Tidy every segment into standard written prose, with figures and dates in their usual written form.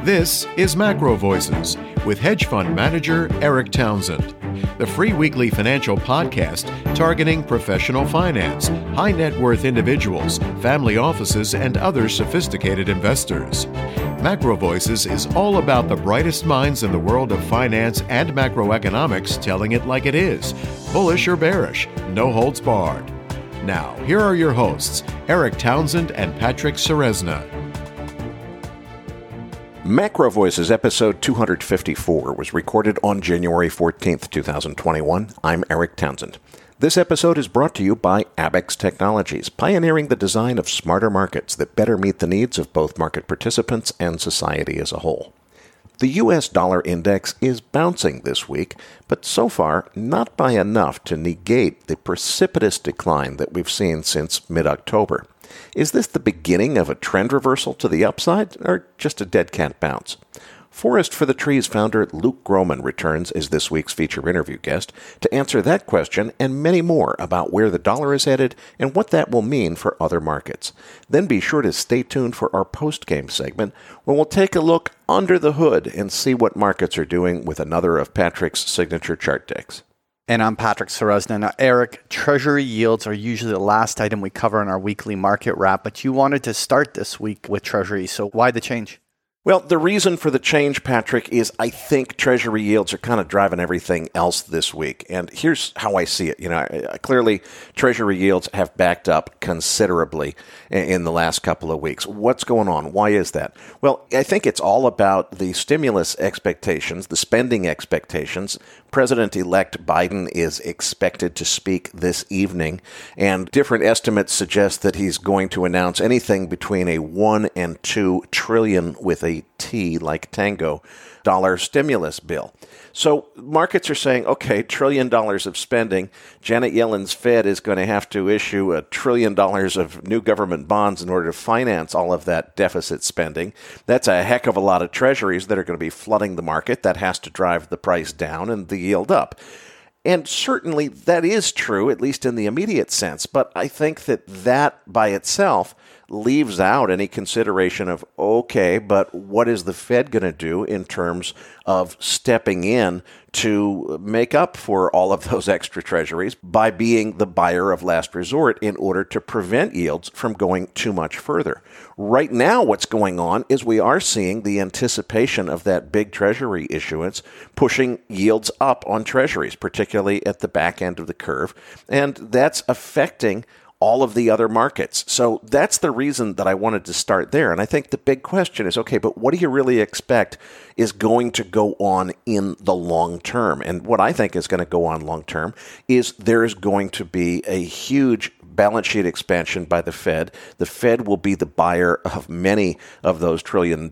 This is Macro Voices with hedge fund manager Eric Townsend, the free weekly financial podcast targeting professional finance, high net worth individuals, family offices, and other sophisticated investors. Macro Voices is all about the brightest minds in the world of finance and macroeconomics telling it like it is, bullish or bearish, no holds barred. Now, here are your hosts, Eric Townsend and Patrick Ceresna. Macro Voices episode 254 was recorded on January 14th, 2021. I'm Eric Townsend. This episode is brought to you by Abaxx Technologies, pioneering the design of smarter markets that better meet the needs of both market participants and society as a whole. The U.S. dollar index is bouncing this week, but so far not by enough to negate the precipitous decline that we've seen since mid-October. Is this the beginning of a trend reversal to the upside, or just a dead cat bounce? Forest for the Trees founder Luke Gromen returns as this week's feature interview guest to answer that question and many more about where the dollar is headed and what that will mean for other markets. Then be sure to stay tuned for our post-game segment, where we'll take a look under the hood and see what markets are doing with another of Patrick's signature chart decks. And I'm Patrick Ceresna. Now, Eric, Treasury yields are usually the last item we cover in our weekly market wrap, but you wanted to start this week with Treasury, so why the change? Well, the reason for the change, Patrick, is I think Treasury yields are kind of driving everything else this week. And here's how I see it. Clearly, Treasury yields have backed up considerably in the last couple of weeks. What's going on? Why is that? Well, I think it's all about the stimulus expectations, the spending expectations. President-elect Biden is expected to speak this evening, and different estimates suggest that he's going to announce anything between a 1 and 2 trillion with a T like tango dollar stimulus bill. So markets are saying, okay, $1 trillion of spending. Janet Yellen's Fed is going to have to issue $1 trillion of new government bonds in order to finance all of that deficit spending. That's a heck of a lot of treasuries that are going to be flooding the market. That has to drive the price down and the yield up. And certainly that is true, at least in the immediate sense. But I think that by itself leaves out any consideration of, okay, but what is the Fed going to do in terms of stepping in to make up for all of those extra treasuries by being the buyer of last resort in order to prevent yields from going too much further? Right now, what's going on is we are seeing the anticipation of that big treasury issuance pushing yields up on treasuries, particularly at the back end of the curve, and that's affecting all of the other markets. So that's the reason that I wanted to start there. And I think the big question is, okay, but what do you really expect is going to go on in the long term? And what I think is going to go on long term is there's going to be a huge balance sheet expansion by the Fed. The Fed will be the buyer of many of those $1 trillion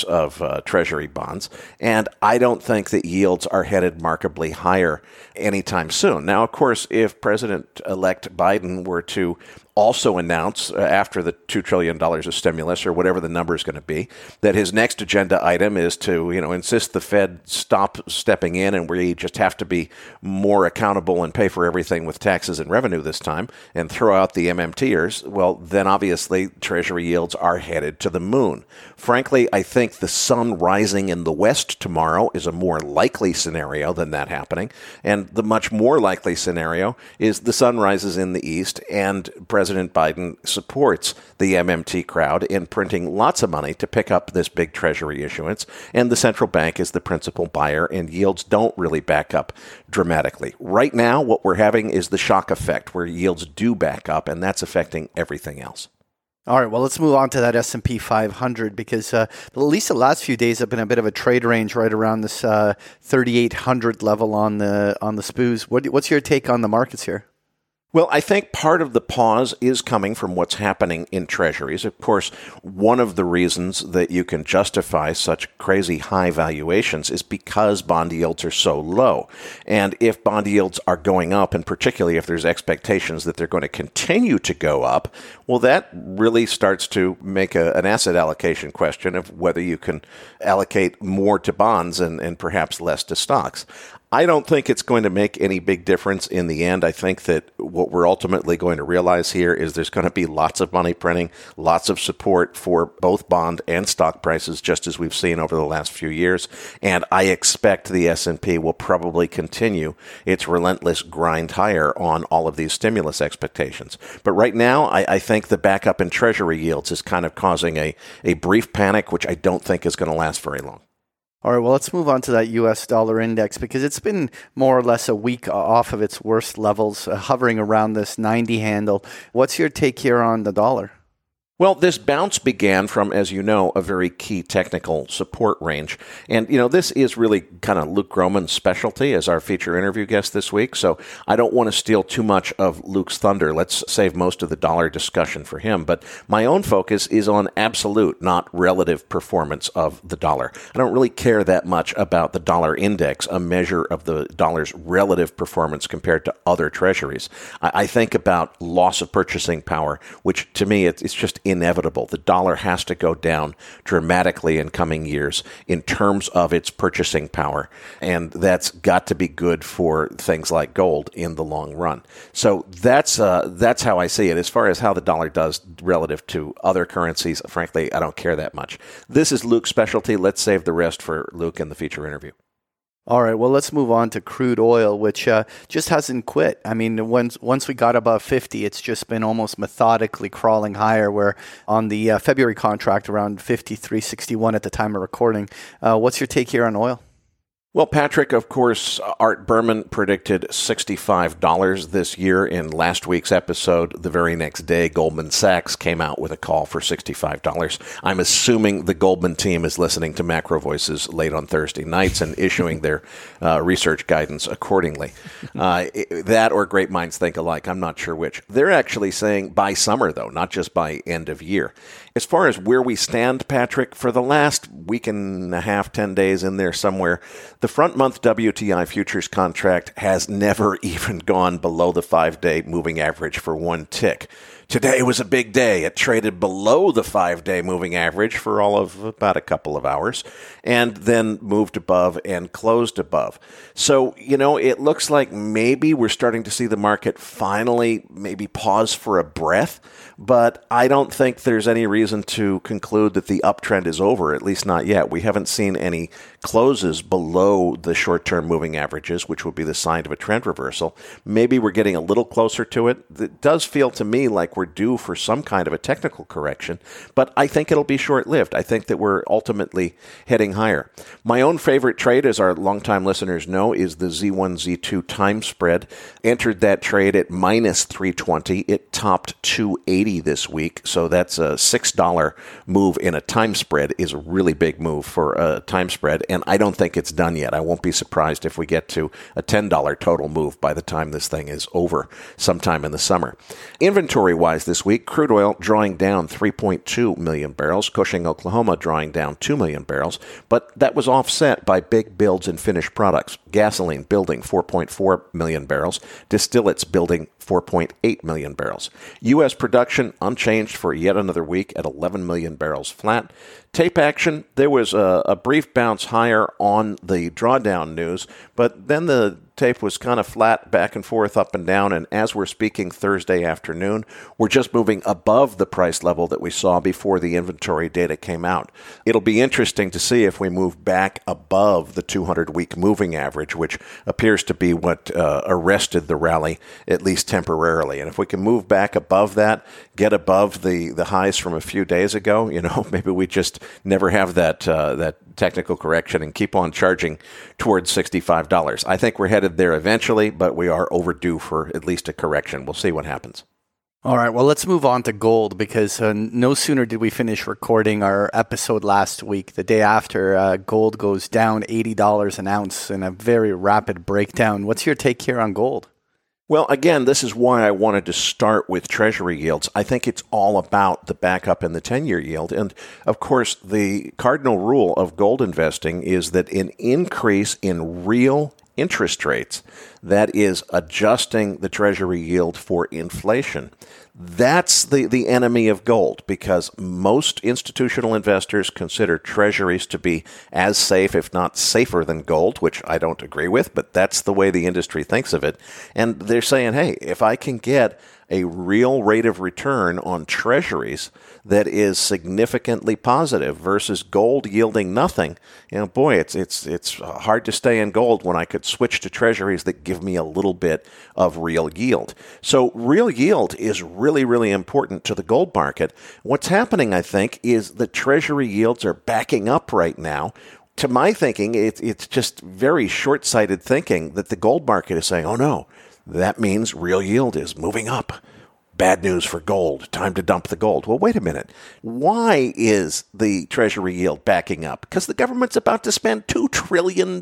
of treasury bonds. And I don't think that yields are headed markedly higher anytime soon. Now, of course, if President-elect Biden were to also announce after the $2 trillion of stimulus or whatever the number is going to be, that his next agenda item is to, insist the Fed stop stepping in and we just have to be more accountable and pay for everything with taxes and revenue this time and throw out the MMTers, well, then obviously Treasury yields are headed to the moon. Frankly, I think the sun rising in the west tomorrow is a more likely scenario than that happening. And the much more likely scenario is the sun rises in the east and President Biden supports the MMT crowd in printing lots of money to pick up this big treasury issuance, and the central bank is the principal buyer, and yields don't really back up dramatically. Right now, what we're having is the shock effect, where yields do back up, and that's affecting everything else. All right, well, let's move on to that S&P 500 because at least the last few days have been a bit of a trade range right around this 3,800 level on the SPOOs. What's your take on the markets here? Well, I think part of the pause is coming from what's happening in treasuries. Of course, one of the reasons that you can justify such crazy high valuations is because bond yields are so low. And if bond yields are going up, and particularly if there's expectations that they're going to continue to go up, well, that really starts to make an asset allocation question of whether you can allocate more to bonds and perhaps less to stocks. I don't think it's going to make any big difference in the end. I think that what we're ultimately going to realize here is there's going to be lots of money printing, lots of support for both bond and stock prices, just as we've seen over the last few years. And I expect the S&P will probably continue its relentless grind higher on all of these stimulus expectations. But right now, I think the backup in Treasury yields is kind of causing a brief panic, which I don't think is going to last very long. All right, well, let's move on to that U.S. dollar index because it's been more or less a week off of its worst levels, hovering around this 90 handle. What's your take here on the dollar? Well, this bounce began from, as you know, a very key technical support range. And, this is really kind of Luke Gromen's specialty as our feature interview guest this week. So I don't want to steal too much of Luke's thunder. Let's save most of the dollar discussion for him. But my own focus is on absolute, not relative performance of the dollar. I don't really care that much about the dollar index, a measure of the dollar's relative performance compared to other treasuries. I think about loss of purchasing power, which to me, it's just inevitable. The dollar has to go down dramatically in coming years in terms of its purchasing power, and that's got to be good for things like gold in the long run. So that's how I see it. As far as how the dollar does relative to other currencies, frankly, I don't care that much. This is Luke's specialty. Let's save the rest for Luke in the feature interview. All right, well, let's move on to crude oil, which just hasn't quit. I mean, once we got above 50, it's just been almost methodically crawling higher. We're on the February contract around 53.61 at the time of recording. What's your take here on oil? Well, Patrick, of course, Art Berman predicted $65 this year in last week's episode. The very next day, Goldman Sachs came out with a call for $65. I'm assuming the Goldman team is listening to Macro Voices late on Thursday nights and issuing their research guidance accordingly. That or great minds think alike. I'm not sure which. They're actually saying by summer, though, not just by end of year. As far as where we stand, Patrick, for the last week and a half, 10 days in there somewhere, the front-month WTI futures contract has never even gone below the 5-day moving average for one tick. Today was a big day. It traded below the 5-day moving average for all of about a couple of hours and then moved above and closed above. So, it looks like maybe we're starting to see the market finally maybe pause for a breath, but I don't think there's any reason to conclude that the uptrend is over, at least not yet. We haven't seen any closes below the short-term moving averages, which would be the sign of a trend reversal. Maybe we're getting a little closer to it. It does feel to me like we're due for some kind of a technical correction, but I think it'll be short-lived. I think that we're ultimately heading higher. My own favorite trade, as our longtime listeners know, is the Z1, Z2 time spread. Entered that trade at minus 320. It topped 280 this week, so that's a $6 move in a time spread is a really big move for a time spread, and I don't think it's done yet. I won't be surprised if we get to a $10 total move by the time this thing is over sometime in the summer. Inventory-wise this week, crude oil drawing down 3.2 million barrels, Cushing, Oklahoma drawing down 2 million barrels, but that was offset by big builds in finished products. Gasoline building 4.4 million barrels, distillates building 4.8 million barrels. U.S. production unchanged for yet another week at 11 million barrels flat. Tape action, there was a brief bounce higher on the drawdown news, but then the tape was kind of flat, back and forth, up and down, and as we're speaking Thursday afternoon, we're just moving above the price level that we saw before the inventory data came out. It'll be interesting to see if we move back above the 200-week moving average, which appears to be what arrested the rally, at least temporarily. And if we can move back above that, get above the highs from a few days ago, maybe we just never have that technical correction and keep on charging towards $65. I think we're headed there eventually, but we are overdue for at least a correction. We'll see what happens. All right, well, let's move on to gold because no sooner did we finish recording our episode last week, the day after, gold goes down $80 an ounce in a very rapid breakdown. What's your take here on gold? Well, again, this is why I wanted to start with Treasury yields. I think it's all about the backup in the 10-year yield. And, of course, the cardinal rule of gold investing is that an increase in real interest rates, that is adjusting the Treasury yield for inflation. That's the enemy of gold, because most institutional investors consider treasuries to be as safe, if not safer, than gold, which I don't agree with, but that's the way the industry thinks of it. And they're saying, hey, if I can get a real rate of return on treasuries that is significantly positive versus gold yielding nothing, boy, it's hard to stay in gold when I could switch to treasuries that give me a little bit of real yield. So real yield is really, really important to the gold market. What's happening, I think, is the treasury yields are backing up right now. To my thinking, it's just very short-sighted thinking that the gold market is saying, oh no, that means real yield is moving up. Bad news for gold. Time to dump the gold. Well, wait a minute. Why is the Treasury yield backing up? Because the government's about to spend $2 trillion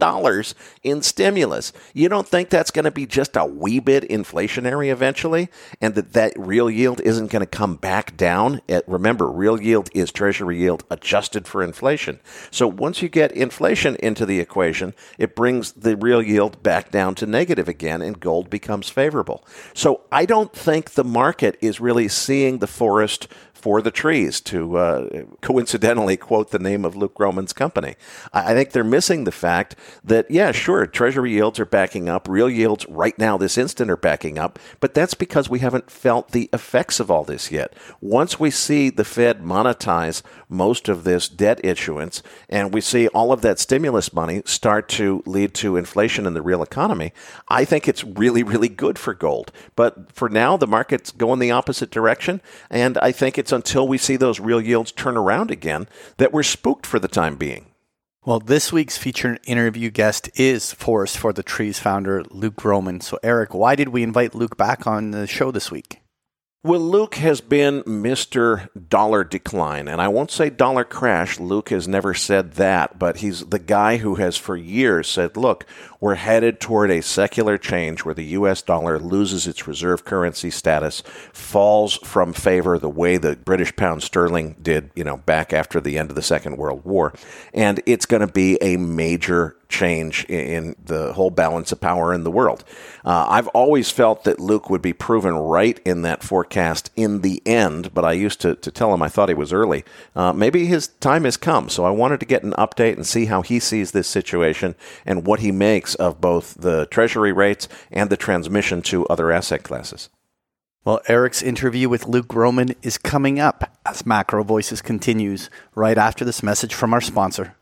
in stimulus. You don't think that's going to be just a wee bit inflationary eventually, and that real yield isn't going to come back down? Remember, real yield is Treasury yield adjusted for inflation. So once you get inflation into the equation, it brings the real yield back down to negative again, and gold becomes favorable. So I don't think the market is really seeing the forest for the trees, to coincidentally quote the name of Luke Gromen's company. I think they're missing the fact that, yeah, sure, Treasury yields are backing up. Real yields right now, this instant, are backing up. But that's because we haven't felt the effects of all this yet. Once we see the Fed monetize most of this debt issuance, and we see all of that stimulus money start to lead to inflation in the real economy, I think it's really, really good for gold. But for now, the market's going the opposite direction, and I think it's until we see those real yields turn around again that we're spooked for the time being. Well, this week's featured interview guest is Forest for the Trees founder, Luke Gromen. So, Eric, why did we invite Luke back on the show this week? Well, Luke has been Mr. Dollar Decline, and I won't say dollar crash. Luke has never said that, but he's the guy who has for years said, look, we're headed toward a secular change where the U.S. dollar loses its reserve currency status, falls from favor the way the British pound sterling did, back after the end of the Second World War, and it's going to be a major change in the whole balance of power in the world. I've always felt that Luke would be proven right in that forecast in the end, but I used to tell him I thought he was early. Maybe his time has come, so I wanted to get an update and see how he sees this situation and what he makes of both the Treasury rates and the transmission to other asset classes. Well, Eric's interview with Luke Gromen is coming up as Macro Voices continues right after this message from our sponsor.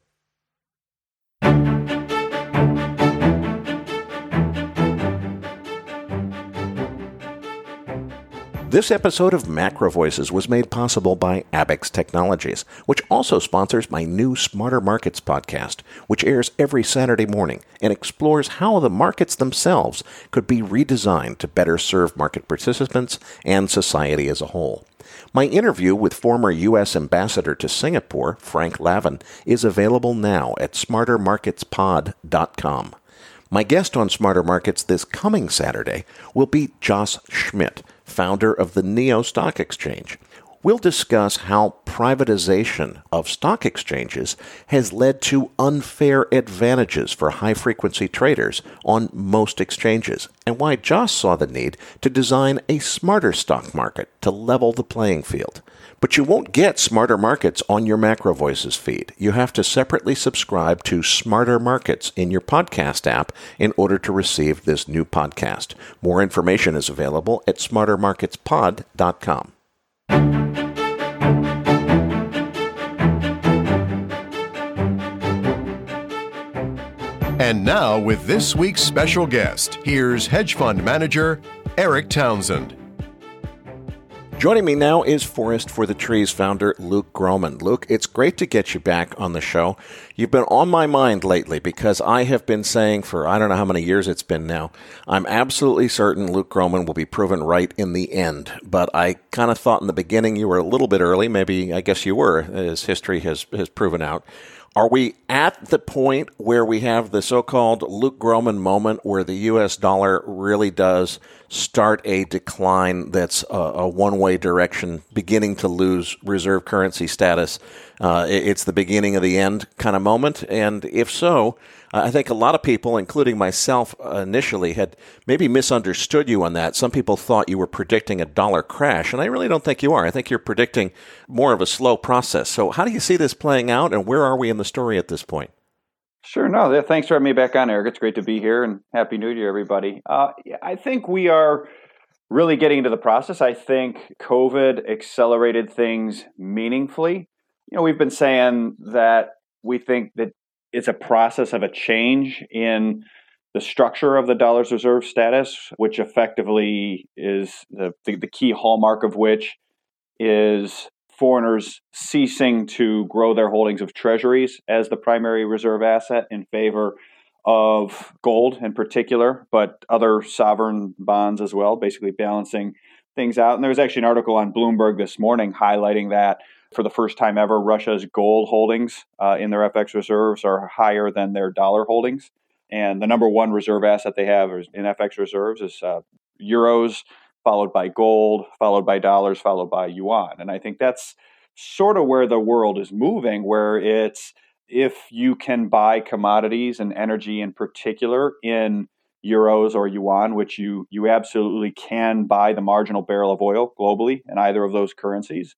This episode of Macro Voices was made possible by Abax Technologies, which also sponsors my new Smarter Markets podcast, which airs every Saturday morning and explores how the markets themselves could be redesigned to better serve market participants and society as a whole. My interview with former U.S. Ambassador to Singapore, Frank Lavin, is available now at smartermarketspod.com. My guest on Smarter Markets this coming Saturday will be Joss Schmidt, founder of the NEO Stock Exchange. We'll discuss how privatization of stock exchanges has led to unfair advantages for high-frequency traders on most exchanges, and why Joss saw the need to design a smarter stock market to level the playing field. But you won't get Smarter Markets on your Macro Voices feed. You have to separately subscribe to Smarter Markets in your podcast app in order to receive this new podcast. More information is available at smartermarketspod.com. And now, with this week's special guest, here's hedge fund manager Eric Townsend. Joining me now is Forest for the Trees founder Luke Gromen. Luke, it's great to get you back on the show. You've been on my mind lately because I have been saying for I don't know how many years it's been now, I'm absolutely certain Luke Gromen will be proven right in the end. But I kind of thought in the beginning you were a little bit early. Maybe I guess you were, as history has proven out. Are we at the point where we have the so-called Luke Gromen moment where the U.S. dollar really does start a decline that's a one-way direction, beginning to lose reserve currency status? It's the beginning of the end kind of moment? And if so, I think a lot of people, including myself initially, had maybe misunderstood you on that. Some people thought you were predicting a dollar crash, and I really don't think you are. I think you're predicting more of a slow process. So how do you see this playing out, and where are we in the story at this point? Sure. No, thanks for having me back on, Eric. It's great to be here, and Happy New Year, everybody. I think we are really getting into the process. I think COVID accelerated things meaningfully. We've been saying that we think that it's a process of a change in the structure of the dollar's reserve status, which effectively is the key hallmark of which is foreigners ceasing to grow their holdings of treasuries as the primary reserve asset in favor of gold in particular, but other sovereign bonds as well, basically balancing things out. And there was actually an article on Bloomberg this morning highlighting that for the first time ever, Russia's gold holdings in their FX reserves are higher than their dollar holdings. And the number one reserve asset they have in FX reserves is euros, followed by gold, followed by dollars, followed by yuan. And I think that's sort of where the world is moving, where it's if you can buy commodities and energy in particular in euros or yuan, which you absolutely can buy the marginal barrel of oil globally in either of those currencies.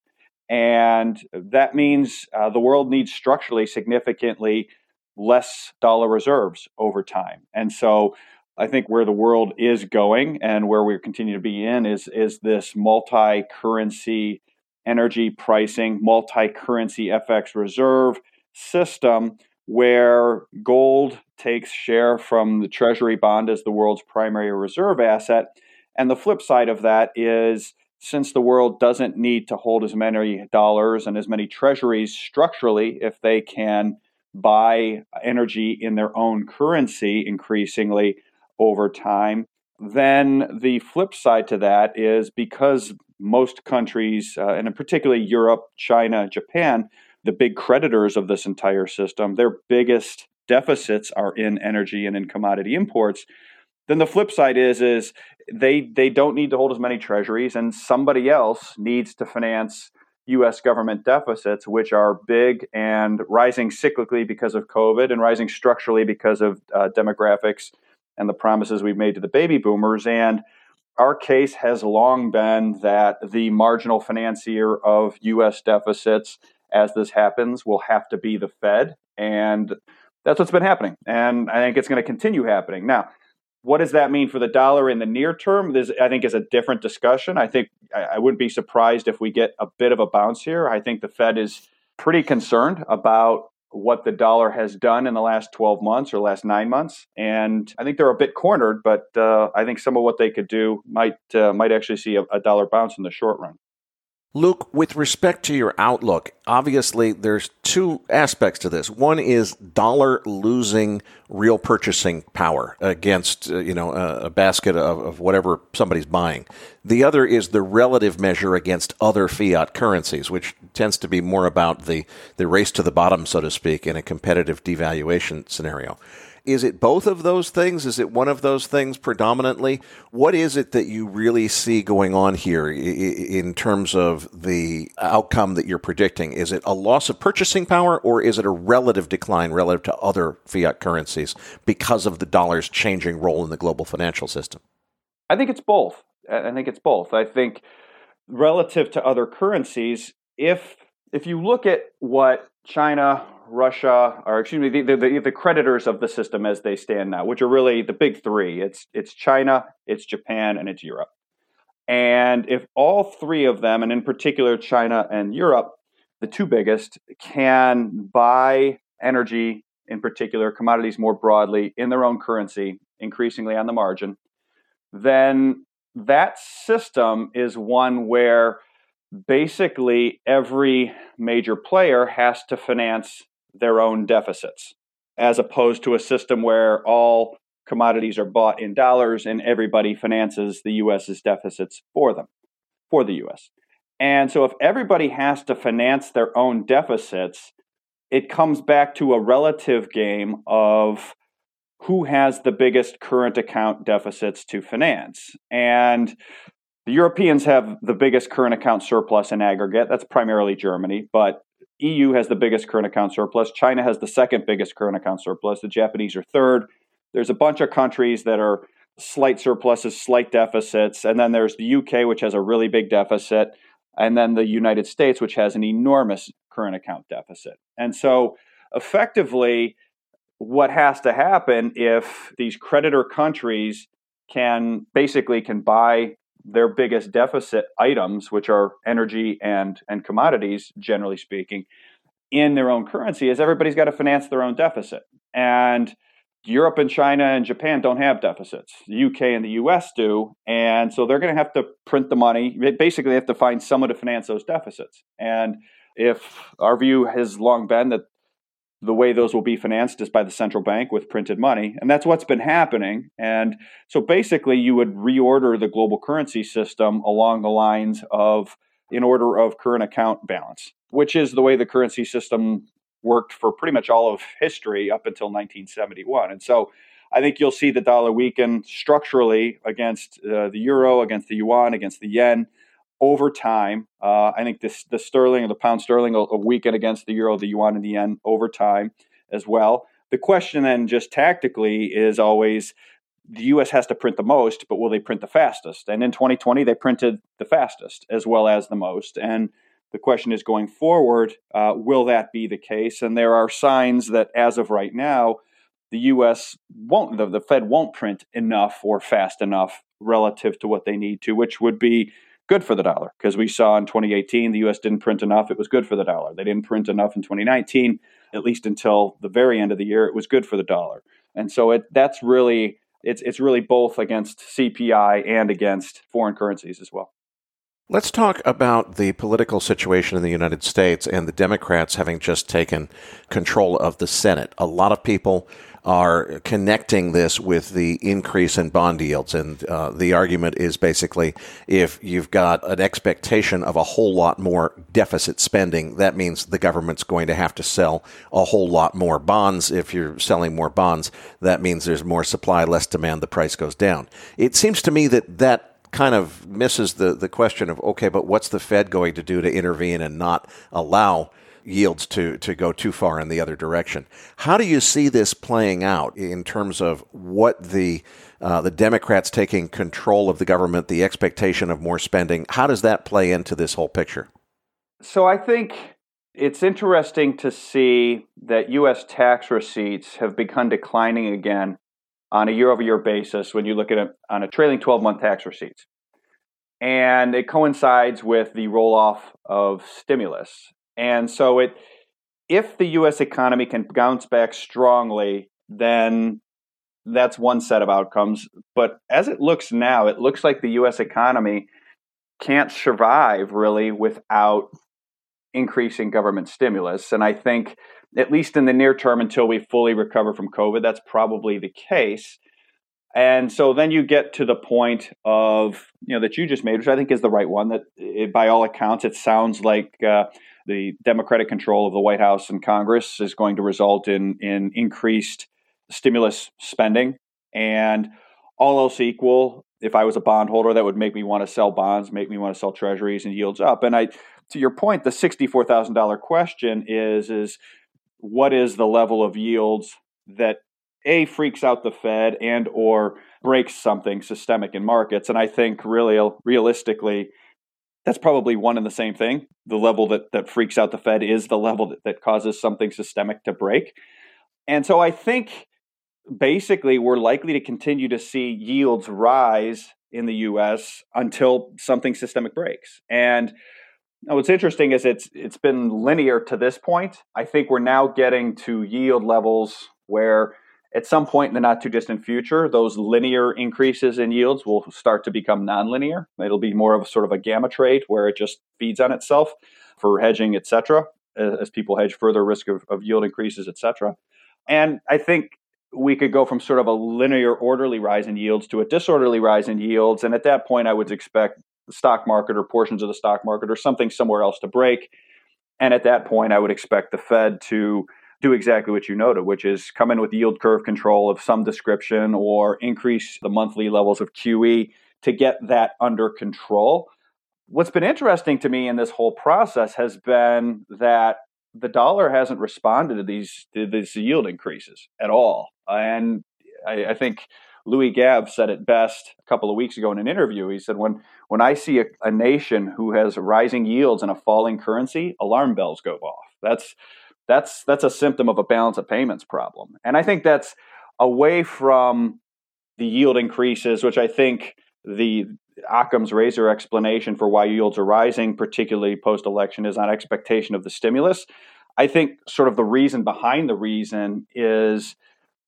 And that means the world needs structurally significantly less dollar reserves over time. And so I think where the world is going and where we continue to be in is this multi-currency energy pricing, multi-currency FX reserve system where gold takes share from the treasury bond as the world's primary reserve asset. And the flip side of that is, since the world doesn't need to hold as many dollars and as many treasuries structurally, if they can buy energy in their own currency increasingly over time, then the flip side to that is because most countries, and in particular Europe, China, Japan, the big creditors of this entire system, their biggest deficits are in energy and in commodity imports. Then the flip side is they don't need to hold as many treasuries, and somebody else needs to finance U.S. government deficits, which are big and rising cyclically because of COVID and rising structurally because of demographics and the promises we've made to the baby boomers. And our case has long been that the marginal financier of U.S. deficits as this happens will have to be the Fed. And that's what's been happening. And I think it's going to continue happening. Now, what does that mean for the dollar in the near term? This, I think, is a different discussion. I think I wouldn't be surprised if we get a bit of a bounce here. I think the Fed is pretty concerned about what the dollar has done in the last 12 months or last 9 months. And I think they're a bit cornered, but I think some of what they could do might actually see a dollar bounce in the short run. Luke, with respect to your outlook, obviously there's two aspects to this. One is dollar losing real purchasing power against a basket of whatever somebody's buying. The other is the relative measure against other fiat currencies, which tends to be more about the race to the bottom, so to speak, in a competitive devaluation scenario. Is it both of those things? Is it one of those things predominantly? What is it that you really see going on here in terms of the outcome that you're predicting? Is it a loss of purchasing power, or is it a relative decline relative to other fiat currencies because of the dollar's changing role in the global financial system? I think it's both. I think relative to other currencies, if you look at what China, Russia, or excuse me, the creditors of the system as they stand now, which are really the big three. It's China, it's Japan, and it's Europe. And if all three of them, and in particular China and Europe, the two biggest, can buy energy, in particular commodities more broadly, in their own currency, increasingly on the margin, then that system is one where basically every major player has to finance their own deficits, as opposed to a system where all commodities are bought in dollars and everybody finances the U.S.'s deficits for the U.S. And so if everybody has to finance their own deficits, it comes back to a relative game of who has the biggest current account deficits to finance. And the Europeans have the biggest current account surplus in aggregate. That's primarily Germany, but EU has the biggest current account surplus. China has the second biggest current account surplus. The Japanese are third. There's a bunch of countries that are slight surpluses, slight deficits. And then there's the UK, which has a really big deficit. And then the United States, which has an enormous current account deficit. And so effectively, what has to happen if these creditor countries can buy their biggest deficit items, which are energy and commodities, generally speaking, in their own currency, is everybody's got to finance their own deficit. And Europe and China and Japan don't have deficits. The UK and the US do. And so they're going to have to print the money. Basically, they have to find someone to finance those deficits. And if our view has long been that the way those will be financed is by the central bank with printed money. And that's what's been happening. And so basically, you would reorder the global currency system along the lines of in order of current account balance, which is the way the currency system worked for pretty much all of history up until 1971. And so I think you'll see the dollar weaken structurally against the euro, against the yuan, against the yen over time. I think the sterling or the pound sterling will weaken against the euro, the yuan, and the yen over time as well. The question then just tactically is always the U.S. has to print the most, but will they print the fastest? And in 2020, they printed the fastest as well as the most. And the question is going forward, will that be the case? And there are signs that as of right now, the U.S. won't, the Fed won't print enough or fast enough relative to what they need to, which would be good for the dollar, because we saw in 2018 the U.S. didn't print enough. It was good for the dollar. They didn't print enough in 2019, at least until the very end of the year. It was good for the dollar. And so it's really both against CPI and against foreign currencies as well. Let's talk about the political situation in the United States and the Democrats having just taken control of the Senate. A lot of people are connecting this with the increase in bond yields. And the argument is basically if you've got an expectation of a whole lot more deficit spending, that means the government's going to have to sell a whole lot more bonds. If you're selling more bonds, that means there's more supply, less demand, the price goes down. It seems to me that kind of misses the question of, okay, but what's the Fed going to do to intervene and not allow yields to go too far in the other direction? How do you see this playing out in terms of what the Democrats taking control of the government, the expectation of more spending? How does that play into this whole picture? So I think it's interesting to see that U.S. tax receipts have begun declining again on a year-over-year basis when you look at it on a trailing 12-month tax receipts. And it coincides with the roll-off of stimulus. And so if the U.S. economy can bounce back strongly, then that's one set of outcomes. But as it looks now, it looks like the U.S. economy can't survive really without increasing government stimulus. And I think, at least in the near term, until we fully recover from COVID, that's probably the case. And so then you get to the point of, that you just made, which I think is the right one, that by all accounts, it sounds like the Democratic control of the White House and Congress is going to result in increased stimulus spending. And all else equal, if I was a bondholder, that would make me want to sell bonds, make me want to sell treasuries and yields up. And to your point, the $64,000 question is what is the level of yields that A, freaks out the Fed and or breaks something systemic in markets? And I think really realistically, that's probably one and the same thing. The level that freaks out the Fed is the level that causes something systemic to break. And so I think basically we're likely to continue to see yields rise in the U.S. until something systemic breaks. And what's interesting is it's been linear to this point. I think we're now getting to yield levels where at some point in the not too distant future, those linear increases in yields will start to become nonlinear. It'll be more of a sort of a gamma trade where it just feeds on itself for hedging, et cetera, as people hedge further risk of yield increases, et cetera. And I think we could go from sort of a linear orderly rise in yields to a disorderly rise in yields. And at that point, I would expect the stock market or portions of the stock market or something somewhere else to break. And at that point, I would expect the Fed to do exactly what you noted, which is come in with yield curve control of some description or increase the monthly levels of QE to get that under control. What's been interesting to me in this whole process has been that the dollar hasn't responded to these yield increases at all. And I think Louis Gabb said it best a couple of weeks ago in an interview. He said, when I see a nation who has rising yields and a falling currency, alarm bells go off. That's a symptom of a balance of payments problem. And I think that's away from the yield increases, which I think the Occam's razor explanation for why yields are rising, particularly post-election, is on expectation of the stimulus. I think sort of the reason behind the reason is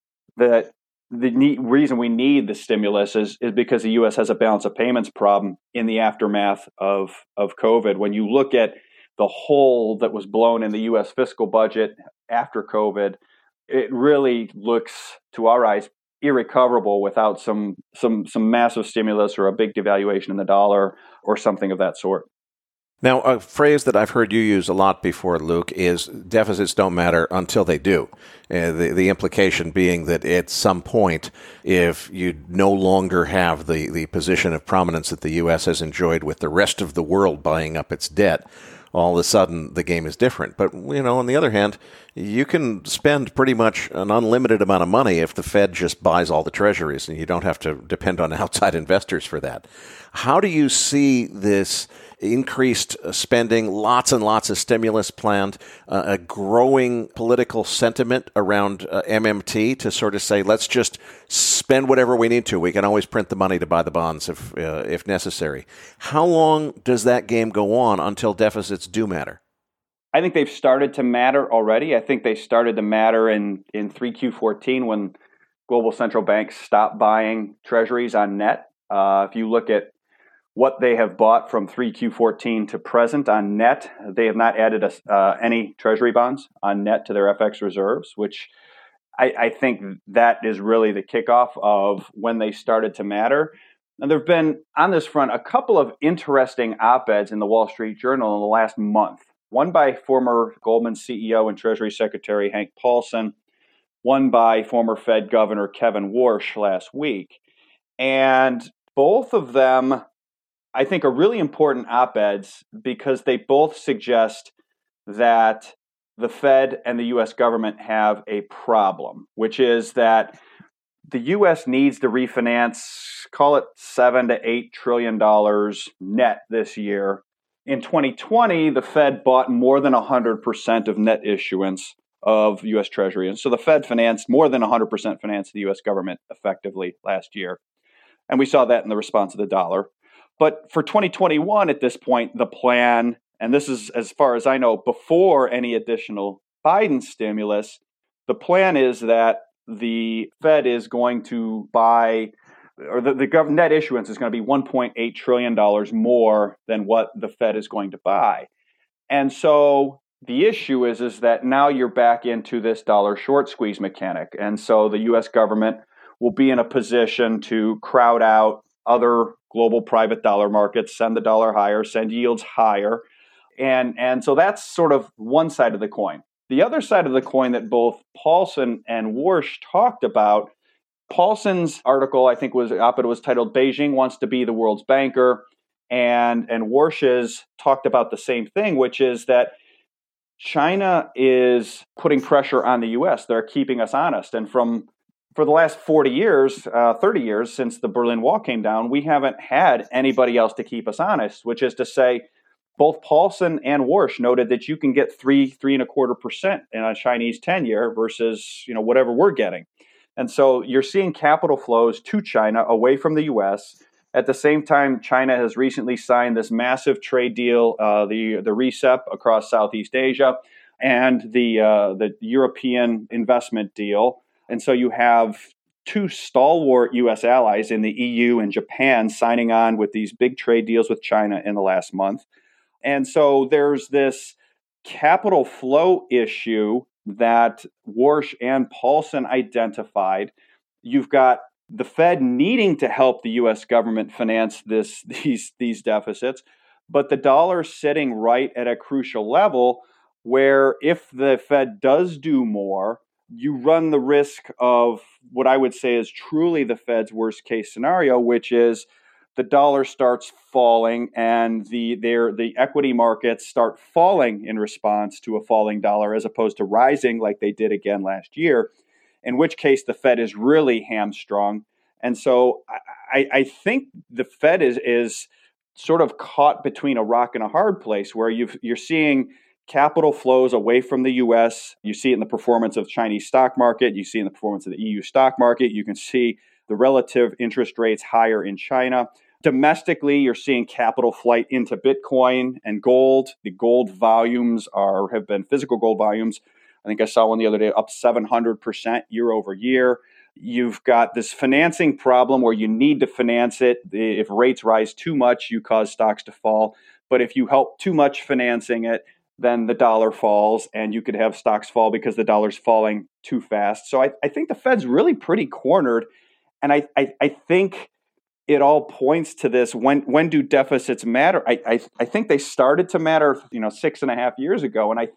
that the reason we need the stimulus is because the U.S. has a balance of payments problem in the aftermath of COVID. When you look at the hole that was blown in the U.S. fiscal budget after COVID, it really looks, to our eyes, irrecoverable without some massive stimulus or a big devaluation in the dollar or something of that sort. Now, a phrase that I've heard you use a lot before, Luke, is deficits don't matter until they do. The implication being that at some point, if you no longer have the position of prominence that the U.S. has enjoyed with the rest of the world buying up its debt, all of a sudden the game is different. But, on the other hand, you can spend pretty much an unlimited amount of money if the Fed just buys all the treasuries, and you don't have to depend on outside investors for that. How do you see this increased spending, lots and lots of stimulus planned, a growing political sentiment around MMT to sort of say, let's just spend whatever we need to. We can always print the money to buy the bonds if necessary. How long does that game go on until deficits do matter? I think they've started to matter already. I think they started to matter in 3Q14 when global central banks stopped buying treasuries on net. If you look at what they have bought from 3Q14 to present on net, they have not added any treasury bonds on net to their FX reserves, which I think that is really the kickoff of when they started to matter. And there have been, on this front, a couple of interesting op-eds in the Wall Street Journal in the last month. One by former Goldman CEO and Treasury Secretary Hank Paulson, one by former Fed Governor Kevin Warsh last week. And both of them, I think, are really important op-eds because they both suggest that the Fed and the U.S. government have a problem, which is that the U.S. needs to refinance, call it $7 to $8 trillion net this year. In 2020, the Fed bought more than 100% of net issuance of U.S. Treasury. And so the Fed financed more than 100% financed the U.S. government effectively last year. And we saw that in the response of the dollar. But for 2021, at this point, the plan, and this is, as far as I know, before any additional Biden stimulus, the plan is that the Fed is going to buy, or the net issuance is going to be $1.8 trillion more than what the Fed is going to buy. And so the issue is that now you're back into this dollar short squeeze mechanic. And so the U.S. government will be in a position to crowd out other global private dollar markets, send the dollar higher, send yields higher. And so that's sort of one side of the coin. The other side of the coin that both Paulson and Warsh talked about, Paulson's article, I think, op-ed was titled "Beijing Wants to Be the World's Banker," and Warsh's talked about the same thing, which is that China is putting pressure on the U.S. They're keeping us honest. And for the last 30 years since the Berlin Wall came down, we haven't had anybody else to keep us honest, which is to say, both Paulson and Warsh noted that you can get 3.25% in a Chinese 10-year versus whatever we're getting. And so you're seeing capital flows to China away from the U.S. At the same time, China has recently signed this massive trade deal, the RCEP across Southeast Asia, and the European investment deal. And so you have two stalwart U.S. allies in the EU and Japan signing on with these big trade deals with China in the last month. And so there's this capital flow issue that Warsh and Paulson identified. You've got the Fed needing to help the U.S. government finance these deficits, but the dollar sitting right at a crucial level where if the Fed does do more, you run the risk of what I would say is truly the Fed's worst case scenario, which is the dollar starts falling and the equity markets start falling in response to a falling dollar as opposed to rising like they did again last year, in which case the Fed is really hamstrung. And so I think the Fed is sort of caught between a rock and a hard place where you're seeing capital flows away from the U.S. You see it in the performance of the Chinese stock market. You see it in the performance of the EU stock market. You can see the relative interest rates higher in China. Domestically, you're seeing capital flight into Bitcoin and gold. The gold volumes have been physical gold volumes. I think I saw one the other day up 700% year over year. You've got this financing problem where you need to finance it. If rates rise too much, you cause stocks to fall. But if you help too much financing it, then the dollar falls and you could have stocks fall because the dollar's falling too fast. So I think the Fed's really pretty cornered. And I think it all points to this. When do deficits matter? I think they started to matter, 6.5 years ago. And I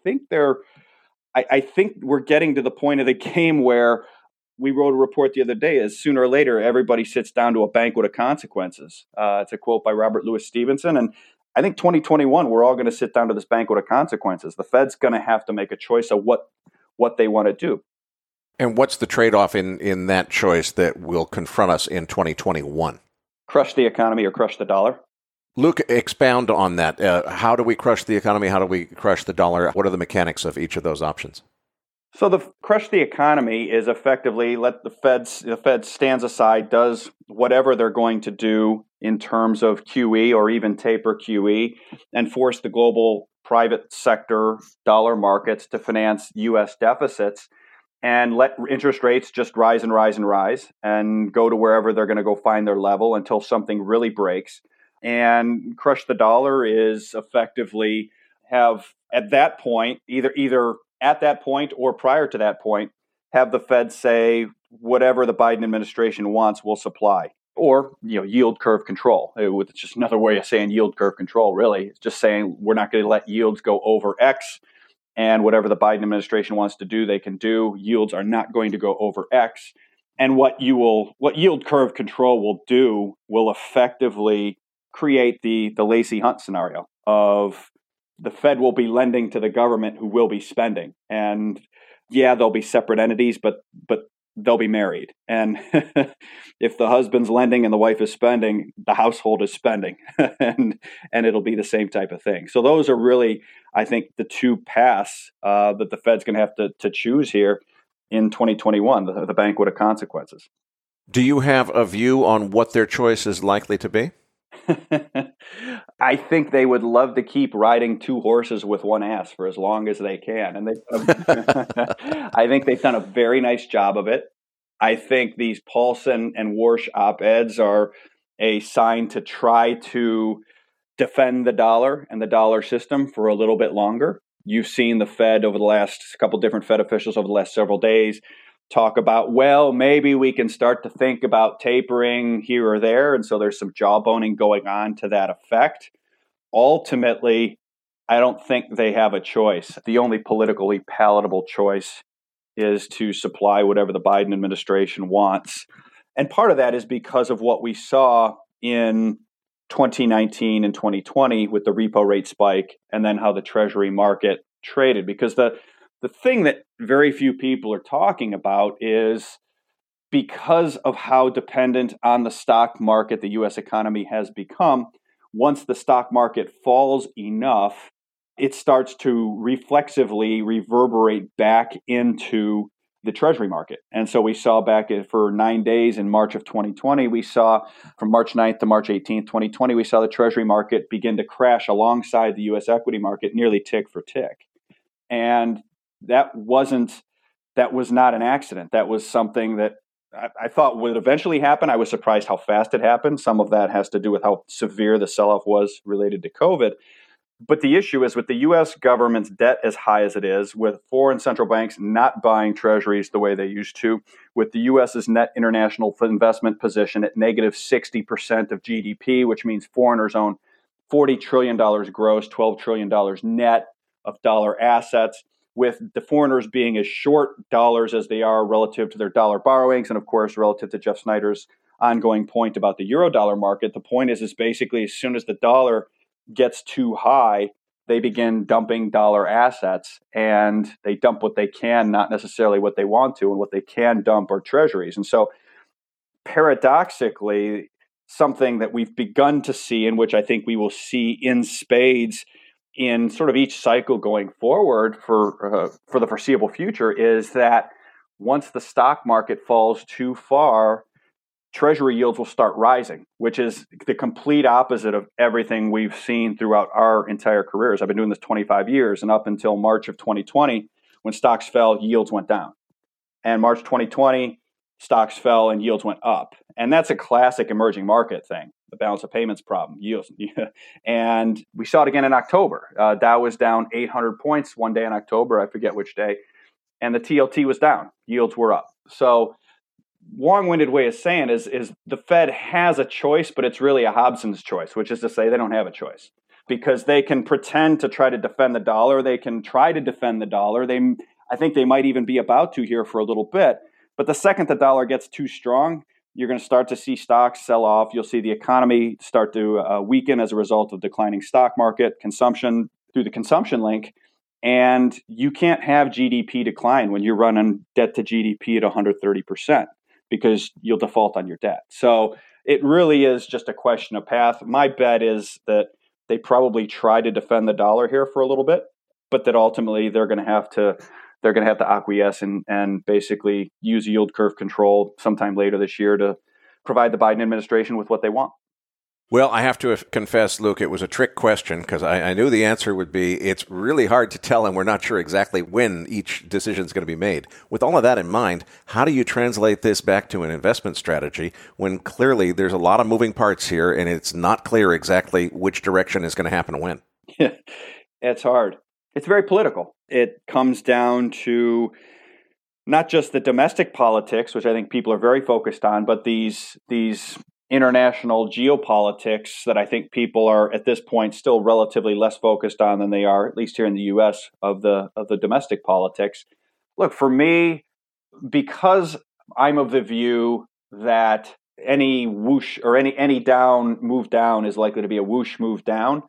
think we're getting to the point of the game where we wrote a report the other day is sooner or later, everybody sits down to a banquet of consequences. It's a quote by Robert Louis Stevenson. And I think 2021, we're all going to sit down to this banquet of consequences. The Fed's going to have to make a choice of what they want to do. And what's the trade-off in that choice that will confront us in 2021? Crush the economy or crush the dollar? Luke, expound on that. How do we crush the economy? How do we crush the dollar? What are the mechanics of each of those options? So the crush the economy is effectively let the Fed stands aside, does whatever they're going to do in terms of QE or even taper QE, and force the global private sector dollar markets to finance U.S. deficits and let interest rates just rise and rise and rise and go to wherever they're going to go find their level until something really breaks. And crush the dollar is effectively have at that point, either at that point or prior to that point, have the Fed say whatever the Biden administration wants, we'll supply. Or, yield curve control. It's just another way of saying yield curve control, really. It's just saying we're not going to let yields go over X, and whatever the Biden administration wants to do, they can do. Yields are not going to go over X. And what yield curve control will do will effectively create the Lacey Hunt scenario of the Fed will be lending to the government who will be spending. And yeah, they'll be separate entities, but they'll be married. And if the husband's lending and the wife is spending, the household is spending. and it'll be the same type of thing. So those are really, I think, the two paths that the Fed's going to have to choose here in 2021, the banquet of consequences. Do you have a view on what their choice is likely to be? I think they would love to keep riding two horses with one ass for as long as they can. And I think they've done a very nice job of it. I think these Paulson and Warsh op-eds are a sign to try to defend the dollar and the dollar system for a little bit longer. You've seen the Fed over the last couple different Fed officials over the last several days talk about, well, maybe we can start to think about tapering here or there. And so there's some jawboning going on to that effect. Ultimately, I don't think they have a choice. The only politically palatable choice is to supply whatever the Biden administration wants. And part of that is because of what we saw in 2019 and 2020 with the repo rate spike and then how the Treasury market traded. Because the thing that very few people are talking about is because of how dependent on the stock market the U.S. economy has become, once the stock market falls enough, it starts to reflexively reverberate back into the Treasury market. And so we saw back for 9 days in March of 2020, we saw from March 9th to March 18th, 2020, we saw the Treasury market begin to crash alongside the U.S. equity market nearly tick for tick. And that was not an accident. That was something that I thought would eventually happen. I was surprised how fast it happened. Some of that has to do with how severe the sell-off was related to COVID. But the issue is with the U.S. government's debt as high as it is, with foreign central banks not buying treasuries the way they used to, with the U.S.'s net international investment position at negative 60% of GDP, which means foreigners own $40 trillion gross, $12 trillion net dollar assets, with the foreigners being as short dollars as they are relative to their dollar borrowings. And of course, relative to Jeff Snyder's ongoing point about the euro dollar market, the point is basically as soon as the dollar gets too high, they begin dumping dollar assets, and they dump what they can, not necessarily what they want to, and what they can dump are treasuries. And so paradoxically, something that we've begun to see, in which I think we will see in spades in sort of each cycle going forward for the foreseeable future, is that once the stock market falls too far, Treasury yields will start rising, which is the complete opposite of everything we've seen throughout our entire careers. I've been doing this 25 years, and up until March of 2020, when stocks fell, yields went down. And March 2020, stocks fell and yields went up. And that's a classic emerging market thing, the balance of payments problem, yields. And we saw it again in October. Dow was down 800 points one day in October, I forget which day, and the TLT was down, yields were up. So long-winded way of saying is the Fed has a choice, but it's really a Hobson's choice, which is to say they don't have a choice, because they can pretend to try to defend the dollar. They can try to defend the dollar. I think they might even be about to here for a little bit. But the second the dollar gets too strong, you're going to start to see stocks sell off. You'll see the economy start to weaken as a result of declining stock market consumption through the consumption link. And you can't have GDP decline when you're running debt to GDP at 130%. Because you'll default on your debt. So it really is just a question of path. My bet is that they probably try to defend the dollar here for a little bit, but that ultimately they're going to have to acquiesce and basically use yield curve control sometime later this year to provide the Biden administration with what they want. Well, I have to confess, Luke, it was a trick question because I knew the answer would be it's really hard to tell, and we're not sure exactly when each decision is going to be made. With all of that in mind, how do you translate this back to an investment strategy when clearly there's a lot of moving parts here and it's not clear exactly which direction is going to happen when? Yeah, it's hard. It's very political. It comes down to not just the domestic politics, which I think people are very focused on, but these international geopolitics that I think people are at this point still relatively less focused on than they are, at least here in the U.S., of the domestic politics. Look, for me, because I'm of the view that any whoosh or any down move down is likely to be a whoosh move down,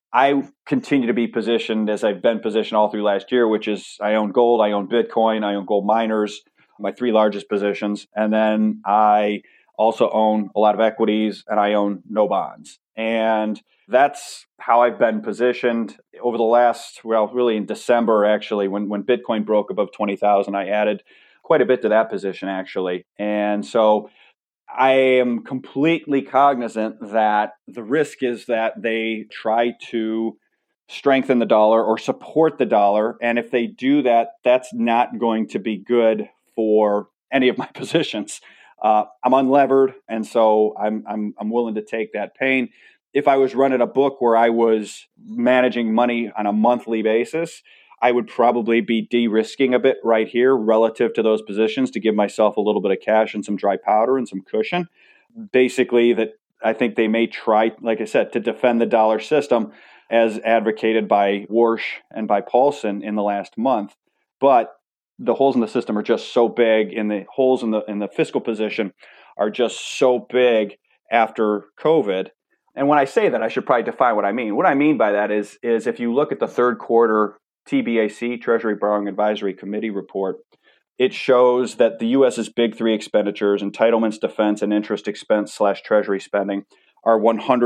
I continue to be positioned as I've been positioned all through last year, which is I own gold, I own Bitcoin, I own gold miners, my three largest positions, and then I also own a lot of equities, and I own no bonds. And that's how I've been positioned over the last, well, really in December, actually, when Bitcoin broke above 20,000, I added quite a bit to that position, actually. And so I am completely cognizant that the risk is that they try to strengthen the dollar or support the dollar. And if they do that, that's not going to be good for any of my positions. I'm unlevered, and so I'm willing to take that pain. If I was running a book where I was managing money on a monthly basis, I would probably be de-risking a bit right here relative to those positions to give myself a little bit of cash and some dry powder and some cushion. Basically, that I think they may try, like I said, to defend the dollar system as advocated by Warsh and by Paulson in the last month. But the holes in the system are just so big, and the holes in the fiscal position are just so big after COVID. And when I say that, I should probably define what I mean. What I mean by that is if you look at the third quarter TBAC, Treasury Borrowing Advisory Committee report, it shows that the U.S.'s big three expenditures, entitlements, defense, and interest expense / Treasury spending, are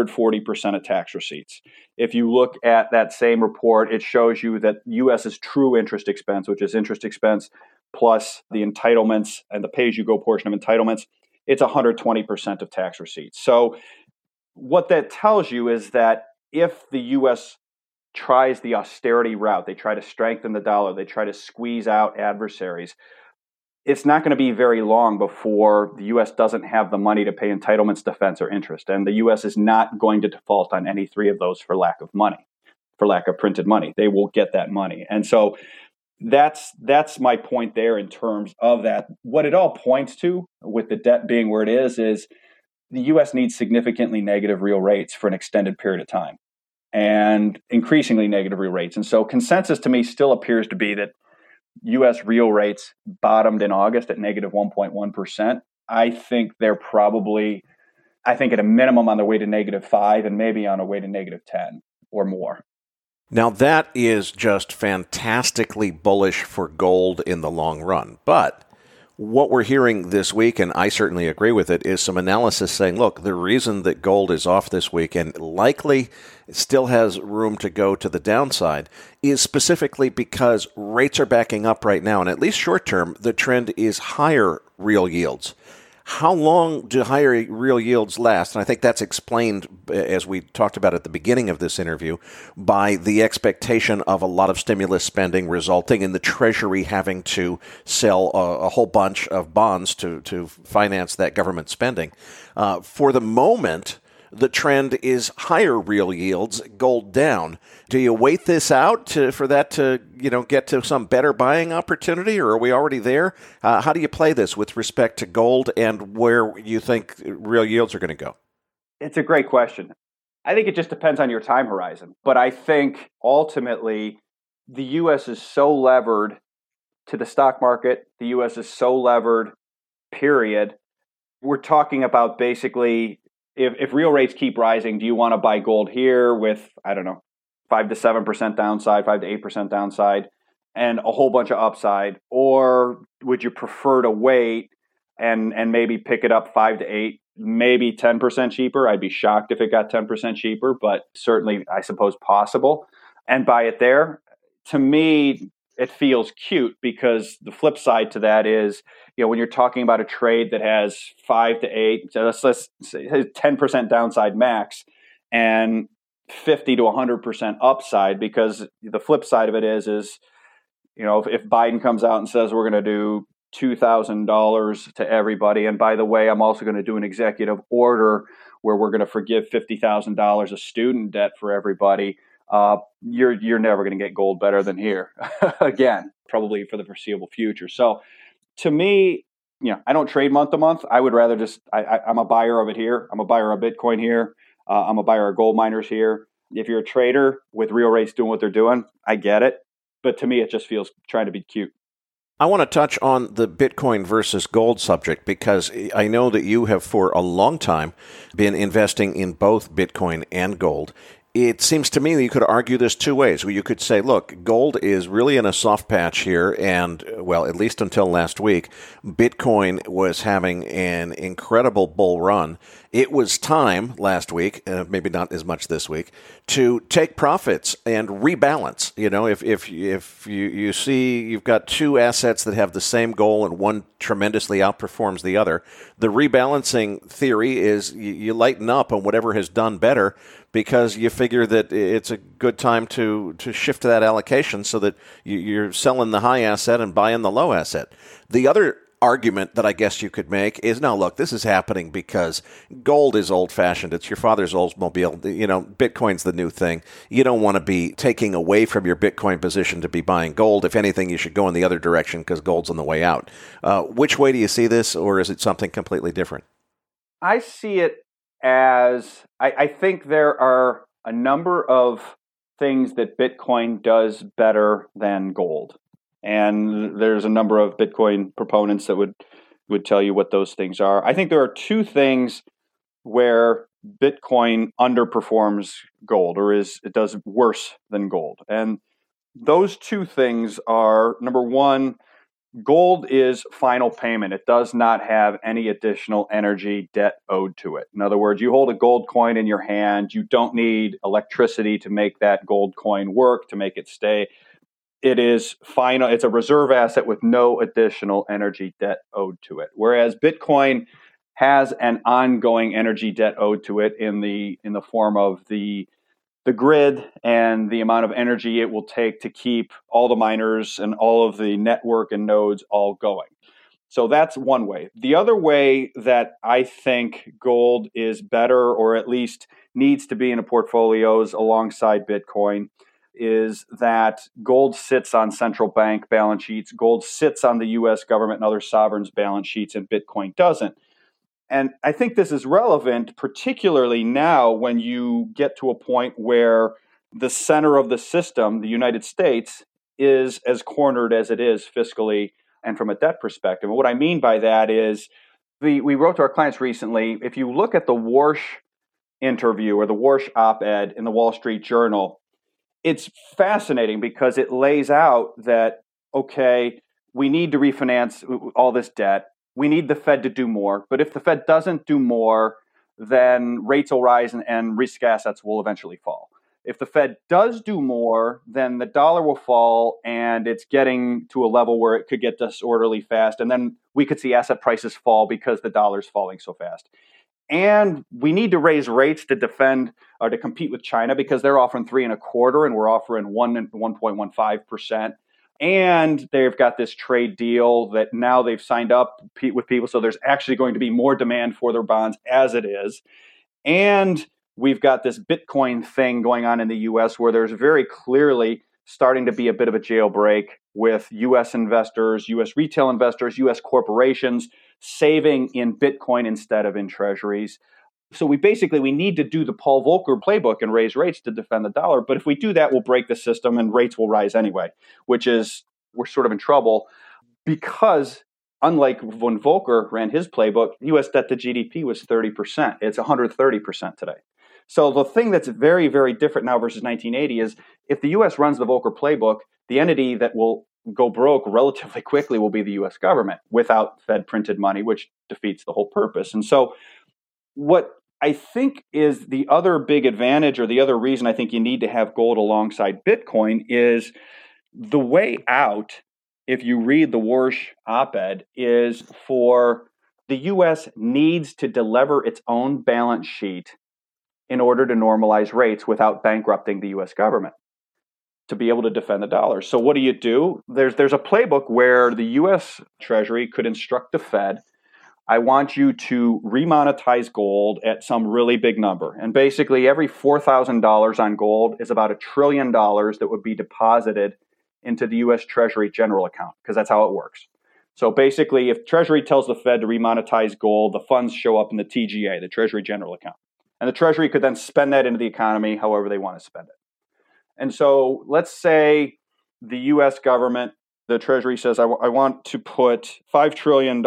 140% of tax receipts. If you look at that same report, it shows you that U.S.'s true interest expense, which is interest expense plus the entitlements and the pay-as-you-go portion of entitlements, it's 120% of tax receipts. So what that tells you is that if the U.S. tries the austerity route, they try to strengthen the dollar, they try to squeeze out adversaries, it's not going to be very long before the U.S. doesn't have the money to pay entitlements, defense, or interest. And the U.S. is not going to default on any three of those for lack of money, for lack of printed money. They will get that money. And so that's my point there in terms of that. What it all points to, with the debt being where it is the U.S. needs significantly negative real rates for an extended period of time. and increasingly negative real rates. And so consensus to me still appears to be that U.S. real rates bottomed in August at negative 1.1%. I think they're probably, at a minimum on their way to negative 5 and maybe on a way to negative 10 or more. Now, that is just fantastically bullish for gold in the long run. But what we're hearing this week, and I certainly agree with it, is some analysis saying, look, the reason that gold is off this week and likely still has room to go to the downside is specifically because rates are backing up right now. And at least short term, the trend is higher real yields. How long do higher real yields last? And I think that's explained, as we talked about at the beginning of this interview, by the expectation of a lot of stimulus spending resulting in the Treasury having to sell a whole bunch of bonds to finance that government spending. For the moment, the trend is higher real yields, gold down. Do you wait this out for that to get to some better buying opportunity, or are we already there? How do you play this with respect to gold and where you think real yields are going to go? It's a great question. I think it just depends on your time horizon. But I think ultimately the U.S. is so levered to the stock market. The U.S. is so levered, period. We're talking about basically, if real rates keep rising, do you want to buy gold here with, 5 to 7% downside, 5 to 8% downside, and a whole bunch of upside? Or would you prefer to wait and maybe pick it up 5 to 8, maybe 10% cheaper? I'd be shocked if it got 10% cheaper, but certainly, I suppose, possible, and buy it there. To me, it feels cute because the flip side to that is, when you're talking about a trade that has 5 to 8, so let's say 10% downside max, and 50 to 100% upside, because the flip side of it is if Biden comes out and says we're going to do $2,000 to everybody, and by the way, I'm also going to do an executive order where we're going to forgive $50,000 of student debt for everybody, you're never going to get gold better than here again, probably for the foreseeable future. So to me, I don't trade month to month. I would rather I'm a buyer of it here. I'm a buyer of Bitcoin here. I'm a buyer of gold miners here. If you're a trader with real rates doing what they're doing, I get it. But to me, it just feels trying to be cute. I want to touch on the Bitcoin versus gold subject because I know that you have for a long time been investing in both Bitcoin and gold. It seems to me that you could argue this two ways. Where you could say, look, gold is really in a soft patch here, and, well, at least until last week, Bitcoin was having an incredible bull run. It was time last week, maybe not as much this week, to take profits and rebalance. If you see you've got two assets that have the same goal and one tremendously outperforms the other, the rebalancing theory is you lighten up on whatever has done better, because you figure that it's a good time to shift that allocation so that you're selling the high asset and buying the low asset. The other argument that I guess you could make is, now look, this is happening because gold is old-fashioned. It's your father's Oldsmobile. Bitcoin's the new thing. You don't want to be taking away from your Bitcoin position to be buying gold. If anything, you should go in the other direction because gold's on the way out. Which way do you see this, or is it something completely different? I see it as, I think there are a number of things that Bitcoin does better than gold. And there's a number of Bitcoin proponents that would tell you what those things are. I think there are two things where Bitcoin underperforms gold, or it does worse than gold. And those two things are, number one, gold is final payment. It does not have any additional energy debt owed to it. In other words, you hold a gold coin in your hand. You don't need electricity to make that gold coin work, to make it stay. It is final. It's a reserve asset with no additional energy debt owed to it. Whereas Bitcoin has an ongoing energy debt owed to it in the form of the grid and the amount of energy it will take to keep all the miners and all of the network and nodes all going. So that's one way. The other way that I think gold is better, or at least needs to be in a portfolios alongside Bitcoin, is that gold sits on central bank balance sheets. Gold sits on the U.S. government and other sovereigns' balance sheets, and Bitcoin doesn't. And I think this is relevant, particularly now when you get to a point where the center of the system, the United States, is as cornered as it is fiscally and from a debt perspective. And what I mean by that is we wrote to our clients recently, if you look at the Warsh interview or the Warsh op-ed in the Wall Street Journal, it's fascinating because it lays out that, okay, we need to refinance all this debt. We need the Fed to do more. But if the Fed doesn't do more, then rates will rise and risk assets will eventually fall. If the Fed does do more, then the dollar will fall and it's getting to a level where it could get disorderly fast. And then we could see asset prices fall because the dollar's falling so fast. And we need to raise rates to defend or to compete with China because they're offering 3.25% and we're offering 1.15%. And they've got this trade deal that now they've signed up with people. So there's actually going to be more demand for their bonds as it is. And we've got this Bitcoin thing going on in the U.S. where there's very clearly starting to be a bit of a jailbreak with U.S. investors, U.S. retail investors, U.S. corporations saving in Bitcoin instead of in treasuries. So we need to do the Paul Volcker playbook and raise rates to defend the dollar. But if we do that, we'll break the system and rates will rise anyway, which is we're sort of in trouble because unlike when Volcker ran his playbook, U.S. debt to GDP was 30%. It's 130% today. So the thing that's very, very different now versus 1980 is if the U.S. runs the Volcker playbook, the entity that will go broke relatively quickly will be the U.S. government without Fed printed money, which defeats the whole purpose. And so what I think is the other big advantage or the other reason I think you need to have gold alongside Bitcoin is the way out, if you read the Warsh op-ed, is for the U.S. needs to delever its own balance sheet in order to normalize rates without bankrupting the U.S. government to be able to defend the dollar. So what do? There's a playbook where the U.S. Treasury could instruct the Fed, I want you to remonetize gold at some really big number. And basically every $4,000 on gold is about $1 trillion that would be deposited into the U.S. Treasury general account, because that's how it works. So basically, if Treasury tells the Fed to remonetize gold, the funds show up in the TGA, the Treasury general account. And the Treasury could then spend that into the economy however they want to spend it. And so let's say the U.S. government, the Treasury says, I want to put $5 trillion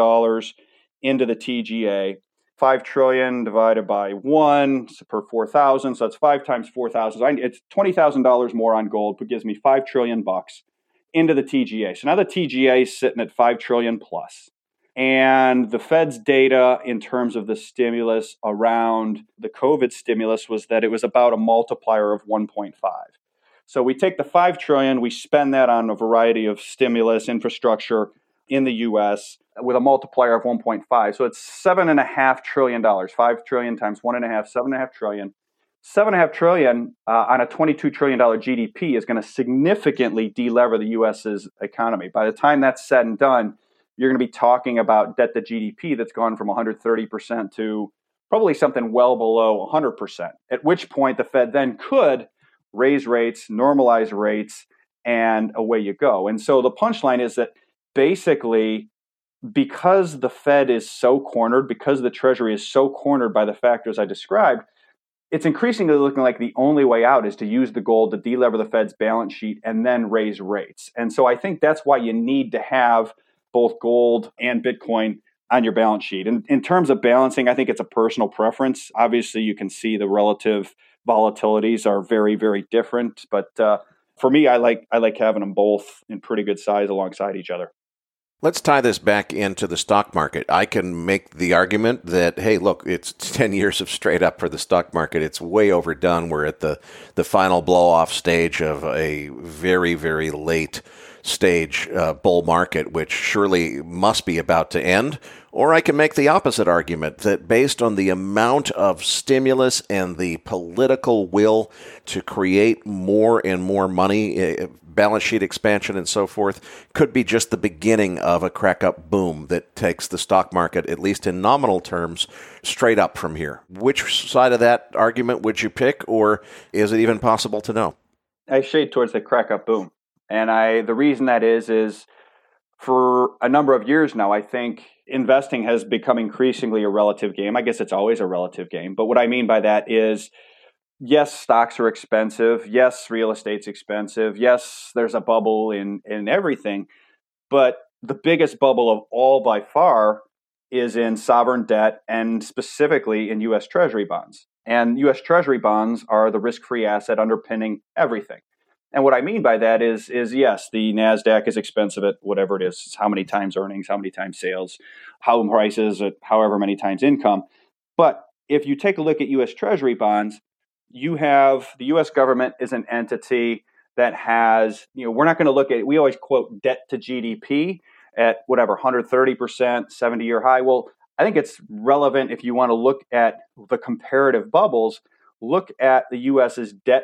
into the TGA. 5 trillion divided by 1 per 4,000. So it's 5 times 4,000. It's $20,000 more on gold, but gives me $5 trillion into the TGA. So now the TGA is sitting at 5 trillion plus. And the Fed's data in terms of the stimulus around the COVID stimulus was that it was about a multiplier of 1.5. So we take the 5 trillion, we spend that on a variety of stimulus infrastructure in the U.S. with a multiplier of 1.5. So it's $7.5 trillion. 5 trillion times 1.5, 7.5 trillion. 7.5 trillion on a $22 trillion GDP is going to significantly delever the U.S.'s economy. By the time that's said and done, you're going to be talking about debt to GDP that's gone from 130% to probably something well below 100%, at which point the Fed then could raise rates, normalize rates, and away you go. And so the punchline is that basically, because the Fed is so cornered, because the Treasury is so cornered by the factors I described, it's increasingly looking like the only way out is to use the gold to delever the Fed's balance sheet and then raise rates. And so I think that's why you need to have both gold and Bitcoin on your balance sheet. And in terms of balancing, I think it's a personal preference. Obviously, you can see the relative volatilities are very, very different. But for me, I like having them both in pretty good size alongside each other. Let's tie this back into the stock market. I can make the argument that, hey, look, it's 10 years of straight up for the stock market. It's way overdone. We're at the final blow-off stage of a very, very late stage bull market, which surely must be about to end. Or I can make the opposite argument that based on the amount of stimulus and the political will to create more and more money, balance sheet expansion and so forth, could be just the beginning of a crack-up boom that takes the stock market, at least in nominal terms, straight up from here. Which side of that argument would you pick, or is it even possible to know? I shade towards the crack-up boom. And the reason that is For a number of years now, I think investing has become increasingly a relative game. I guess it's always a relative game. But what I mean by that is, yes, stocks are expensive. Yes, real estate's expensive. Yes, there's a bubble in everything. But the biggest bubble of all by far is in sovereign debt and specifically in U.S. Treasury bonds. And U.S. Treasury bonds are the risk-free asset underpinning everything. And what I mean by that is yes, the NASDAQ is expensive at whatever it is. It's how many times earnings, how many times sales, how prices at however many times income. But if you take a look at U.S. Treasury bonds, you have the U.S. government is an entity that has, we're not going to look at, we always quote debt to GDP at whatever, 130%, 70-year high. Well, I think it's relevant if you want to look at the comparative bubbles, look at the U.S.'s debt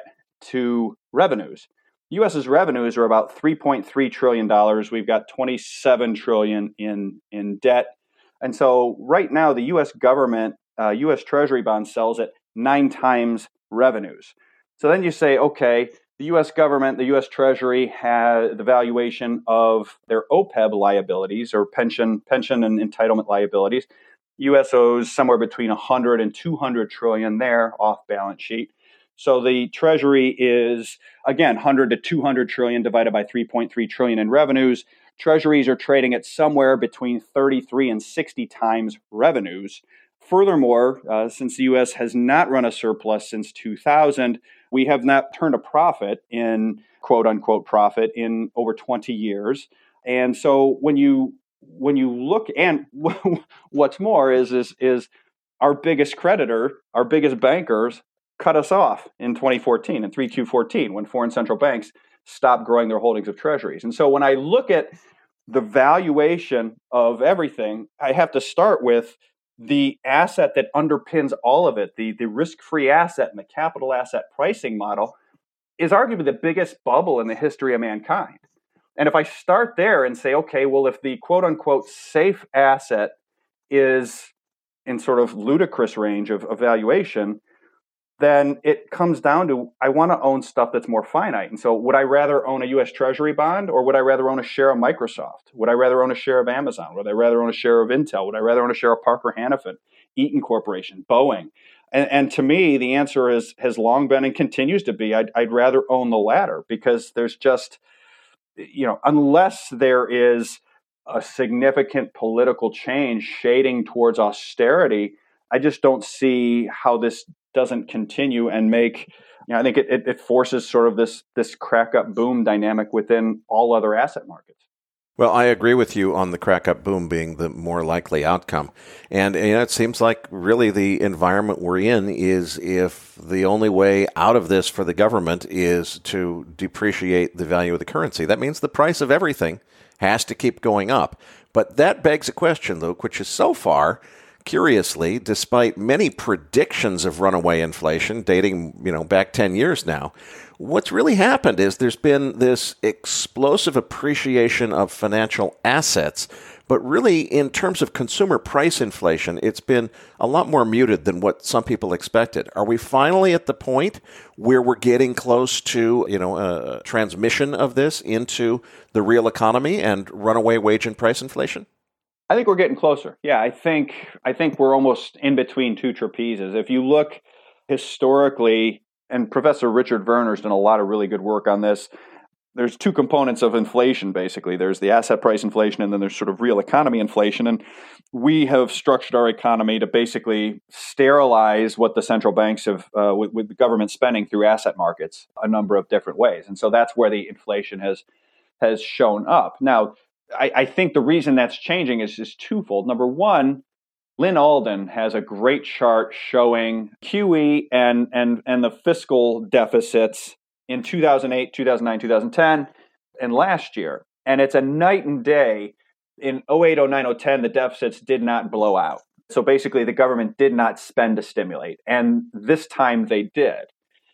to revenues. U.S.'s revenues are about $3.3 trillion. We've got $27 trillion in debt. And so right now, the U.S. government, U.S. Treasury bond sells at 9 times revenues. So then you say, okay, the U.S. government, the U.S. Treasury had the valuation of their OPEB liabilities or pension and entitlement liabilities. U.S. owes somewhere between 100 and 200 trillion there off balance sheet. So the Treasury is, again, 100 to 200 trillion divided by 3.3 trillion in revenues. Treasuries are trading at somewhere between 33 and 60 times revenues. Furthermore, since the U.S. has not run a surplus since 2000, we have not turned a profit in quote unquote profit in over 20 years. And so when you look, and what's more is our biggest creditor, our biggest bankers cut us off in 2014 and 3Q14 when foreign central banks stopped growing their holdings of treasuries. And so when I look at the valuation of everything, I have to start with the asset that underpins all of it, the risk-free asset and the capital asset pricing model is arguably the biggest bubble in the history of mankind. And if I start there and say, okay, well, if the quote-unquote safe asset is in sort of ludicrous range of valuation, then it comes down to, I want to own stuff that's more finite. And so would I rather own a U.S. Treasury bond or would I rather own a share of Microsoft? Would I rather own a share of Amazon? Would I rather own a share of Intel? Would I rather own a share of Parker Hannifin, Eaton Corporation, Boeing? And to me, the answer has long been and continues to be, I'd rather own the latter because there's just, unless there is a significant political change shading towards austerity, I just don't see how this doesn't continue and make, I think it forces sort of this crack up boom dynamic within all other asset markets. Well, I agree with you on the crack up boom being the more likely outcome. And it seems like really the environment we're in is if the only way out of this for the government is to depreciate the value of the currency. That means the price of everything has to keep going up. But that begs a question, though, which is so far, curiously, despite many predictions of runaway inflation dating, back 10 years now, what's really happened is there's been this explosive appreciation of financial assets, but really in terms of consumer price inflation, it's been a lot more muted than what some people expected. Are we finally at the point where we're getting close to, a transmission of this into the real economy and runaway wage and price inflation? I think we're getting closer. Yeah, I think we're almost in between two trapezes. If you look historically, and Professor Richard Werner's done a lot of really good work on this, there's two components of inflation, basically. There's the asset price inflation, and then there's sort of real economy inflation. And we have structured our economy to basically sterilize what the central banks have, with the government spending through asset markets, a number of different ways. And so that's where the inflation has shown up. Now, I think the reason that's changing is twofold. Number one, Lynn Alden has a great chart showing QE and the fiscal deficits in 2008, 2009, 2010, and last year. And it's a night and day. In 08, 09, 010, the deficits did not blow out. So basically, the government did not spend to stimulate. And this time they did.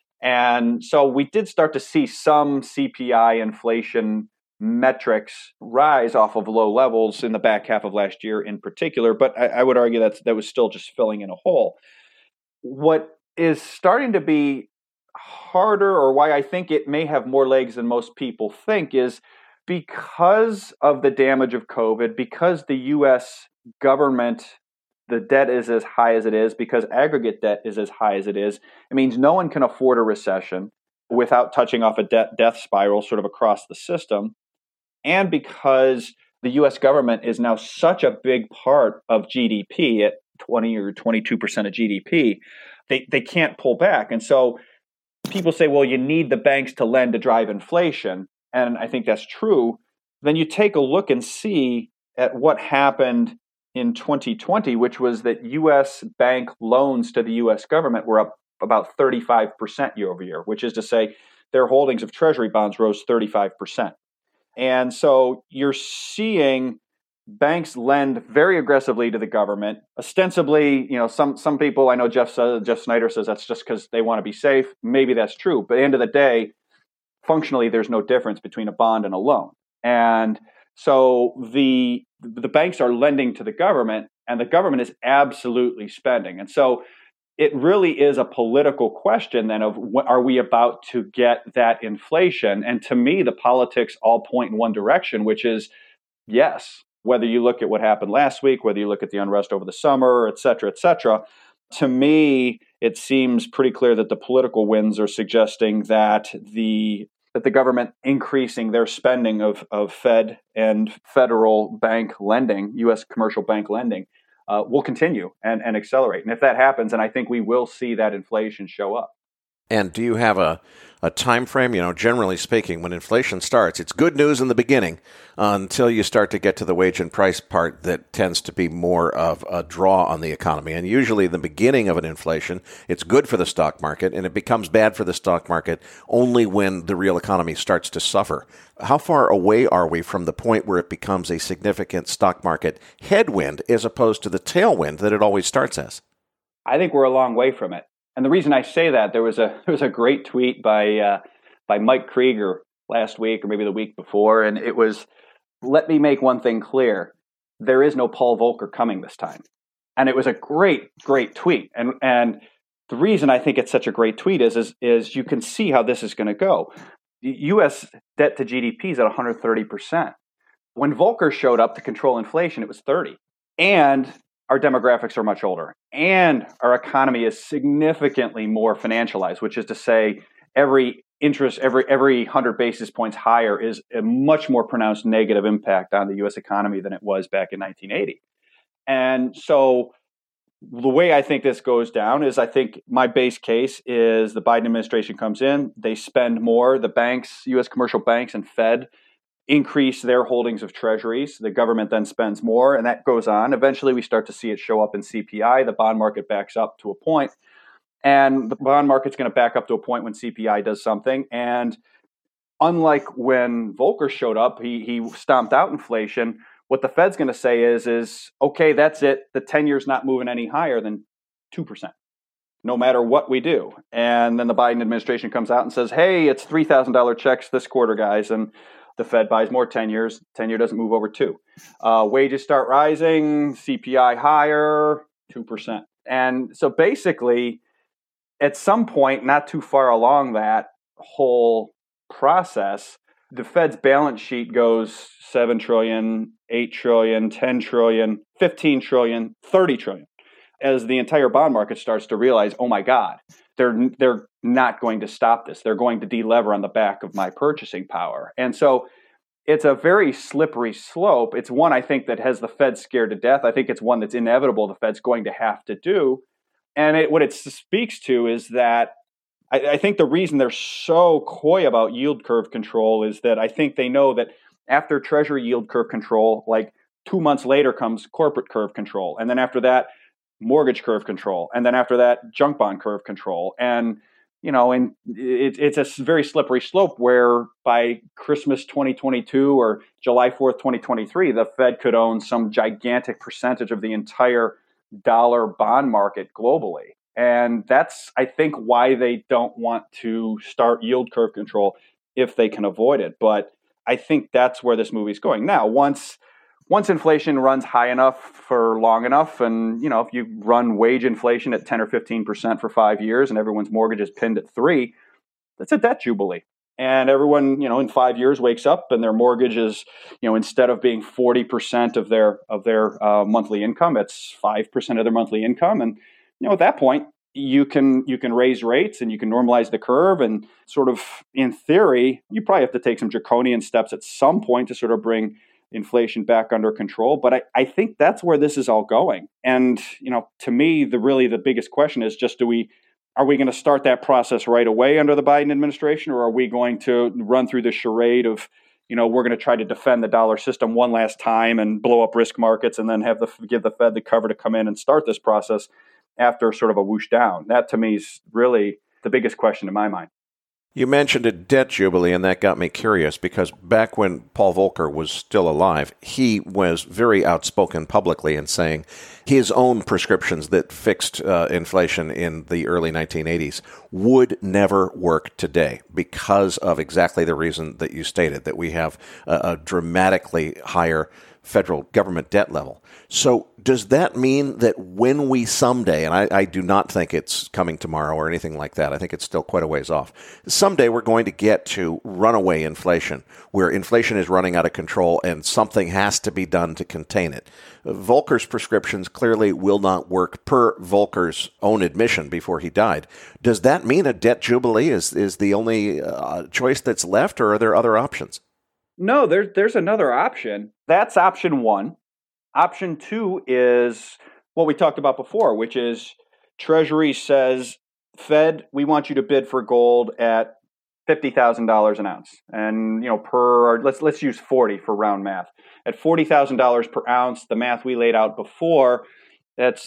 And so we did start to see some CPI inflation metrics rise off of low levels in the back half of last year in particular, but I would argue that was still just filling in a hole. What is starting to be harder, or why I think it may have more legs than most people think, is Because of the damage of COVID, because the U.S. government, the debt is as high as it is, because aggregate debt is as high as it is, it means no one can afford a recession without touching off a death spiral sort of across the system. And because the U.S. government is now such a big part of GDP at 20 or 22% of GDP, they can't pull back. And so people say, well, you need the banks to lend to drive inflation. And I think that's true. Then you take a look and see at what happened in 2020, which was that U.S. bank loans to the U.S. government were up about 35% year over year, which is to say their holdings of Treasury bonds rose 35%. And so you're seeing banks lend very aggressively to the government. Ostensibly, some people, I know Jeff Snyder says that's just because they want to be safe. Maybe that's true. But at the end of the day, functionally, there's no difference between a bond and a loan. And so the banks are lending to the government, and the government is absolutely spending. And so it really is a political question then of are we about to get that inflation? And to me, the politics all point in one direction, which is yes. Whether you look at what happened last week, whether you look at the unrest over the summer, et cetera, to me, it seems pretty clear that the political winds are suggesting that the government increasing their spending of Fed and federal bank lending, U.S. commercial bank lending, will continue and accelerate. And if that happens, then I think we will see that inflation show up. And do you have a time frame? Generally speaking, when inflation starts, it's good news in the beginning until you start to get to the wage and price part that tends to be more of a draw on the economy. And usually the beginning of an inflation, it's good for the stock market, and it becomes bad for the stock market only when the real economy starts to suffer. How far away are we from the point where it becomes a significant stock market headwind as opposed to the tailwind that it always starts as? I think we're a long way from it. And the reason I say that, there was a great tweet by Mike Krieger last week or maybe the week before, and it was, let me make one thing clear. There is no Paul Volcker coming this time. And it was a great tweet. And the reason I think it's such a great tweet is you can see how this is going to go. U.S. debt to GDP is at 130%. When Volcker showed up to control inflation, it was 30. And our demographics are much older, and our economy is significantly more financialized, which is to say every 100 basis points higher is a much more pronounced negative impact on the U.S. economy than it was back in 1980. And so the way I think this goes down is I think my base case is the Biden administration comes in, they spend more, the banks, U.S. commercial banks and Fed increase their holdings of treasuries. The government then spends more, and that goes on. Eventually, we start to see it show up in CPI. The bond market backs up to a point, and the bond market's going to back up to a point when CPI does something. And unlike when Volcker showed up, he stomped out inflation. What the Fed's going to say is, okay, that's it. The 10-year's not moving any higher than 2%, no matter what we do. And then the Biden administration comes out and says, hey, it's $3,000 checks this quarter, guys. And the Fed buys more 10 years. 10-year doesn't move over 2. Wages start rising, CPI higher, 2%. And so basically, at some point, not too far along that whole process, the Fed's balance sheet goes 7 trillion, 8 trillion, 10 trillion, 15 trillion, 30 trillion. As the entire bond market starts to realize, oh my God, they're not going to stop this. They're going to delever on the back of my purchasing power. And so it's a very slippery slope. It's one I think that has the Fed scared to death. I think it's one that's inevitable the Fed's going to have to do. And what it speaks to is that I think the reason they're so coy about yield curve control is that I think they know that after Treasury yield curve control, like 2 months later comes corporate curve control. And then after that, mortgage curve control, and then after that, junk bond curve control. And, and it's a very slippery slope where by Christmas 2022 or July 4th, 2023, the Fed could own some gigantic percentage of the entire dollar bond market globally. And that's, I think, why they don't want to start yield curve control if they can avoid it. But I think that's where this movie's going. Now, once inflation runs high enough for long enough, and if you run wage inflation at 10 or 15% for 5 years and everyone's mortgage is pinned at 3%, that's a debt jubilee. And everyone, in 5 years wakes up and their mortgage is, instead of being 40% of their monthly income, it's 5% of their monthly income. And, at that point, you can raise rates and you can normalize the curve. And sort of in theory, you probably have to take some draconian steps at some point to sort of bring inflation back under control. But I think that's where this is all going. And, to me, the biggest question is just are we going to start that process right away under the Biden administration, or are we going to run through the charade of, we're going to try to defend the dollar system one last time and blow up risk markets and then give the Fed the cover to come in and start this process after sort of a whoosh down? That to me is really the biggest question in my mind. You mentioned a debt jubilee, and that got me curious because back when Paul Volcker was still alive, he was very outspoken publicly in saying his own prescriptions that fixed inflation in the early 1980s would never work today because of exactly the reason that you stated, that we have a dramatically higher federal government debt level. So does that mean that when we someday, and I do not think it's coming tomorrow or anything like that, I think it's still quite a ways off, someday we're going to get to runaway inflation, where inflation is running out of control and something has to be done to contain it? Volcker's prescriptions clearly will not work, per Volcker's own admission before he died. Does that mean a debt jubilee is the only choice that's left, or are there other options? No, there's another option. That's option one. Option two is what we talked about before, which is Treasury says, Fed, we want you to bid for gold at $50,000 an ounce. And, let's use 40 for round math. At $40,000 per ounce, the math we laid out before, that's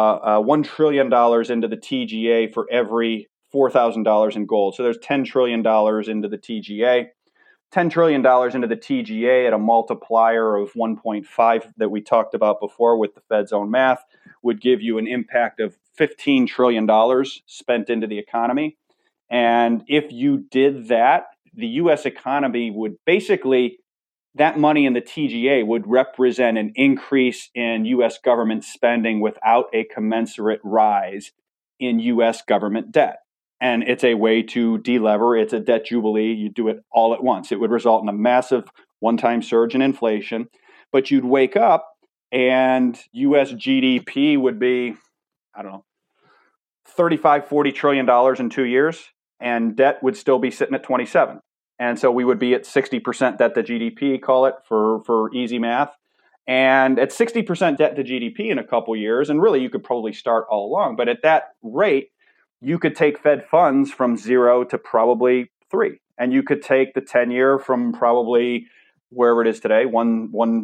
$1 trillion into the TGA for every $4,000 in gold. So there's $10 trillion into the TGA. $10 trillion into the TGA at a multiplier of 1.5 that we talked about before with the Fed's own math would give you an impact of $15 trillion spent into the economy. And if you did that, the U.S. economy would basically, that money in the TGA would represent an increase in U.S. government spending without a commensurate rise in U.S. government debt. And it's a way to delever. It's a debt jubilee. You do it all at once. It would result in a massive one-time surge in inflation. But you'd wake up and U.S. GDP would be, $35, $40 trillion in 2 years. And debt would still be sitting at 27. And so we would be at 60% debt to GDP, call it, for easy math. And at 60% debt to GDP in a couple years, and really you could probably start all along. But at that rate, you could take Fed funds from 0 to probably 3. And you could take the 10-year from probably wherever it is today, 1.15,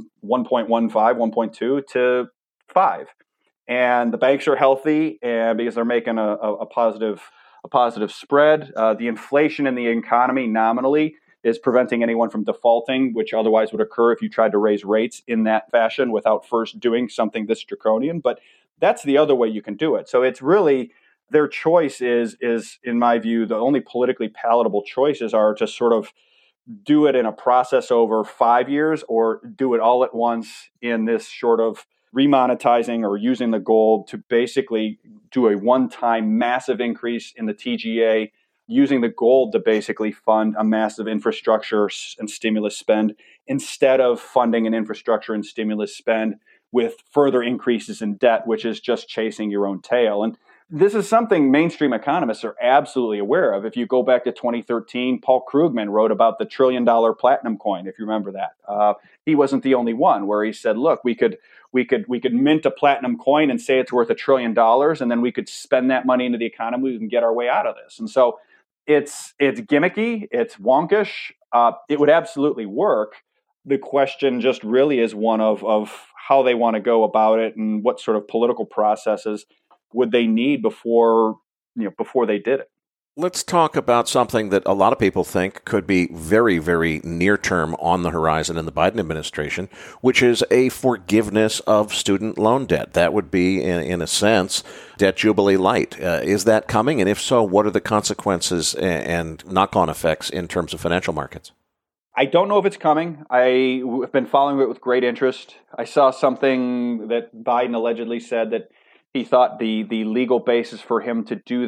1.2 to 5. And the banks are healthy and because they're making a positive spread. The inflation in the economy nominally is preventing anyone from defaulting, which otherwise would occur if you tried to raise rates in that fashion without first doing something this draconian. But that's the other way you can do it. So it's really, their choice is in my view, the only politically palatable choices are to sort of do it in a process over 5 years or do it all at once in this sort of remonetizing or using the gold to basically do a one-time massive increase in the TGA, using the gold to basically fund a massive infrastructure and stimulus spend instead of funding an infrastructure and stimulus spend with further increases in debt, which is just chasing your own tail. And this is something mainstream economists are absolutely aware of. If you go back to 2013, Paul Krugman wrote about the $1 trillion platinum coin, if you remember that. He wasn't the only one where he said, look, we could mint a platinum coin and say it's worth $1 trillion, and then we could spend that money into the economy. We can get our way out of this. And so it's gimmicky, it's wonkish. It would absolutely work. The question just really is one of how they want to go about it and what sort of political processes would they need before they did it. Let's talk about something that a lot of people think could be very, very near term on the horizon in the Biden administration, which is a forgiveness of student loan debt. That would be, in a sense, debt jubilee light. Is that coming? And if so, what are the consequences and knock-on effects in terms of financial markets? I don't know if it's coming. I have been following it with great interest. I saw something that Biden allegedly said that he thought the legal basis for him to do that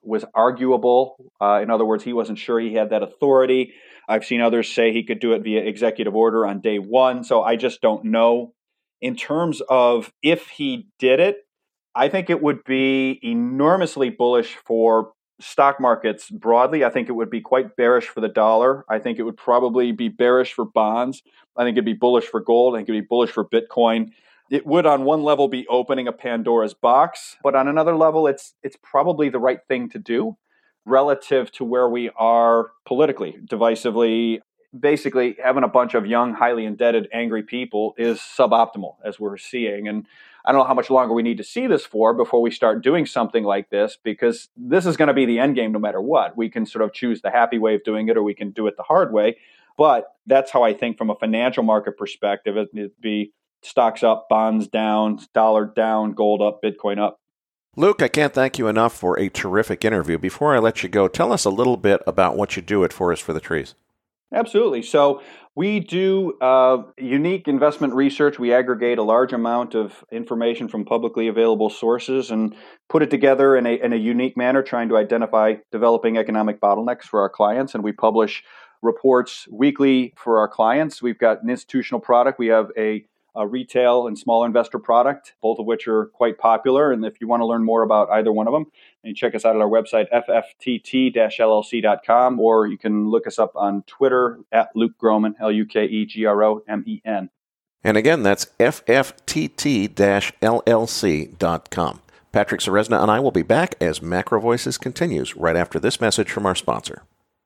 was arguable. In other words, he wasn't sure he had that authority. I've seen others say he could do it via executive order on day one. So I just don't know. In terms of if he did it, I think it would be enormously bullish for stock markets broadly. I think it would be quite bearish for the dollar. I think it would probably be bearish for bonds. I think it'd be bullish for gold. I think it'd be bullish for Bitcoin. It would, on one level, be opening a Pandora's box, but on another level, it's probably the right thing to do relative to where we are politically, divisively. Basically, having a bunch of young, highly indebted, angry people is suboptimal, as we're seeing. And I don't know how much longer we need to see this for before we start doing something like this, because this is going to be the end game no matter what. We can sort of choose the happy way of doing it, or we can do it the hard way. But that's how I think from a financial market perspective, it'd be stocks up, bonds down, dollar down, gold up, Bitcoin up. Luke, I can't thank you enough for a terrific interview. Before I let you go, tell us a little bit about what you do at Forest for the Trees. Absolutely. So we do unique investment research. We aggregate a large amount of information from publicly available sources and put it together in a unique manner, trying to identify developing economic bottlenecks for our clients. And we publish reports weekly for our clients. We've got an institutional product. We have a retail and small investor product, both of which are quite popular. And if you want to learn more about either one of them, you can check us out at our website, fftt-llc.com, or you can look us up on Twitter at Luke Gromen, LUKEGROMEN. And again, that's fftt-llc.com. Patrick Ceresna and I will be back as Macro Voices continues right after this message from our sponsor.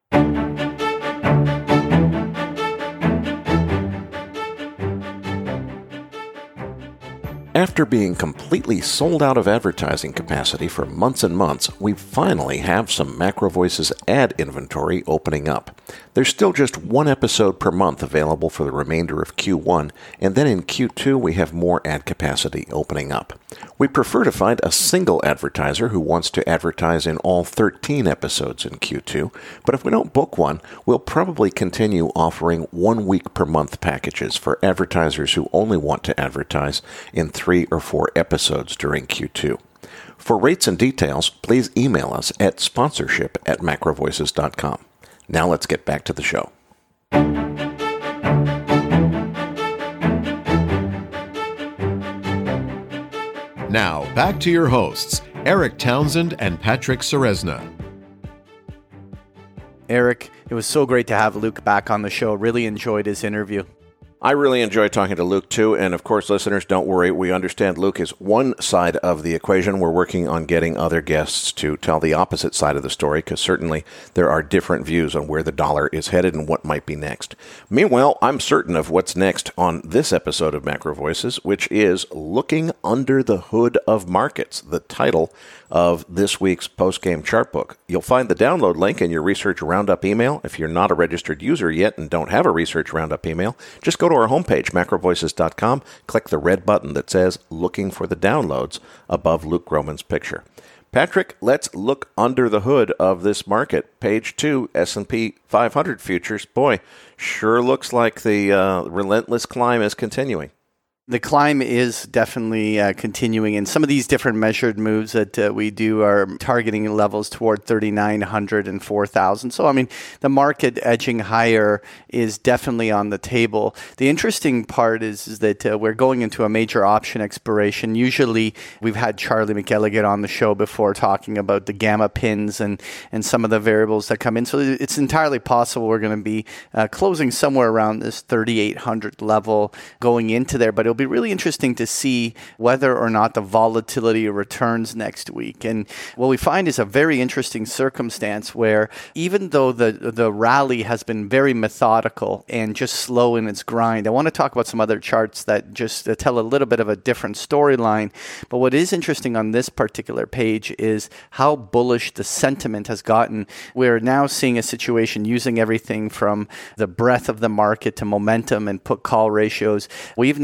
After being completely sold out of advertising capacity for months and months, we finally have some Macro Voices ad inventory opening up. There's still just one episode per month available for the remainder of Q1, and then in Q2 we have more ad capacity opening up. We prefer to find a single advertiser who wants to advertise in all 13 episodes in Q2, but if we don't book one, we'll probably continue offering 1 week per month packages for advertisers who only want to advertise in 3 or 4 episodes during Q2. For rates and details, please email us at sponsorship@macrovoices.com. Now let's get back to the show. Now, back to your hosts, Eric Townsend and Patrick Ceresna. Eric, it was so great to have Luke back on the show. Really enjoyed his interview. I really enjoyed talking to Luke, too. And, of course, listeners, don't worry. We understand Luke is one side of the equation. We're working on getting other guests to tell the opposite side of the story, because certainly there are different views on where the dollar is headed and what might be next. Meanwhile, I'm certain of what's next on this episode of Macro Voices, which is Looking Under the Hood of Markets, the title of this week's post-game chart book. You'll find the download link in your Research Roundup email. If you're not a registered user yet and don't have a Research Roundup email, just go to our homepage, macrovoices.com, click the red button that says Looking for the Downloads above Luke Gromen's picture. Patrick, let's look under the hood of this market. Page 2, S&P 500 futures. Boy, sure looks like the relentless climb is continuing. The climb is definitely continuing, and some of these different measured moves that we do are targeting levels toward 3,900 and 4,000. So, I mean, the market edging higher is definitely on the table. The interesting part is that we're going into a major option expiration. Usually, we've had Charlie McElligott on the show before talking about the gamma pins and some of the variables that come in. So it's entirely possible we're going to be closing somewhere around this 3,800 level going into there, but it'll be really interesting to see whether or not the volatility returns next week. And what we find is a very interesting circumstance where even though the rally has been very methodical and just slow in its grind, I want to talk about some other charts that just tell a little bit of a different storyline. But what is interesting on this particular page is how bullish the sentiment has gotten. We're now seeing a situation using everything from the breadth of the market to momentum and put-call ratios. We've now reached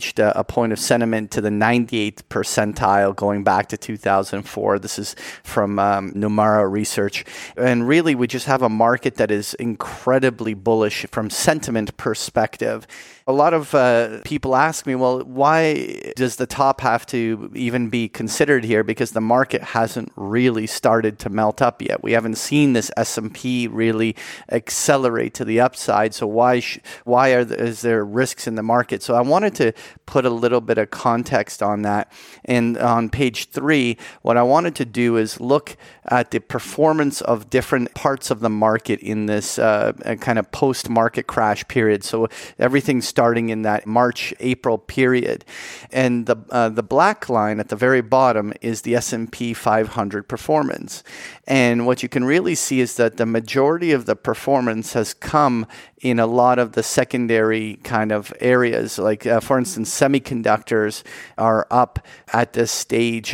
reached a point of sentiment to the 98th percentile going back to 2004. This is from Nomura Research. And really, we just have a market that is incredibly bullish from sentiment perspective. A lot of people ask me, well, why does the top have to even be considered here? Because the market hasn't really started to melt up yet. We haven't seen this S&P really accelerate to the upside. So why is there risks in the market? So I wanted to put a little bit of context on that. And on page 3, what I wanted to do is look at the performance of different parts of the market in this kind of post-market crash period. So everything starting in that March-April period. And the black line at the very bottom is the S&P 500 performance. And what you can really see is that the majority of the performance has come in a lot of the secondary kind of areas. Like, for instance, semiconductors are up at this stage,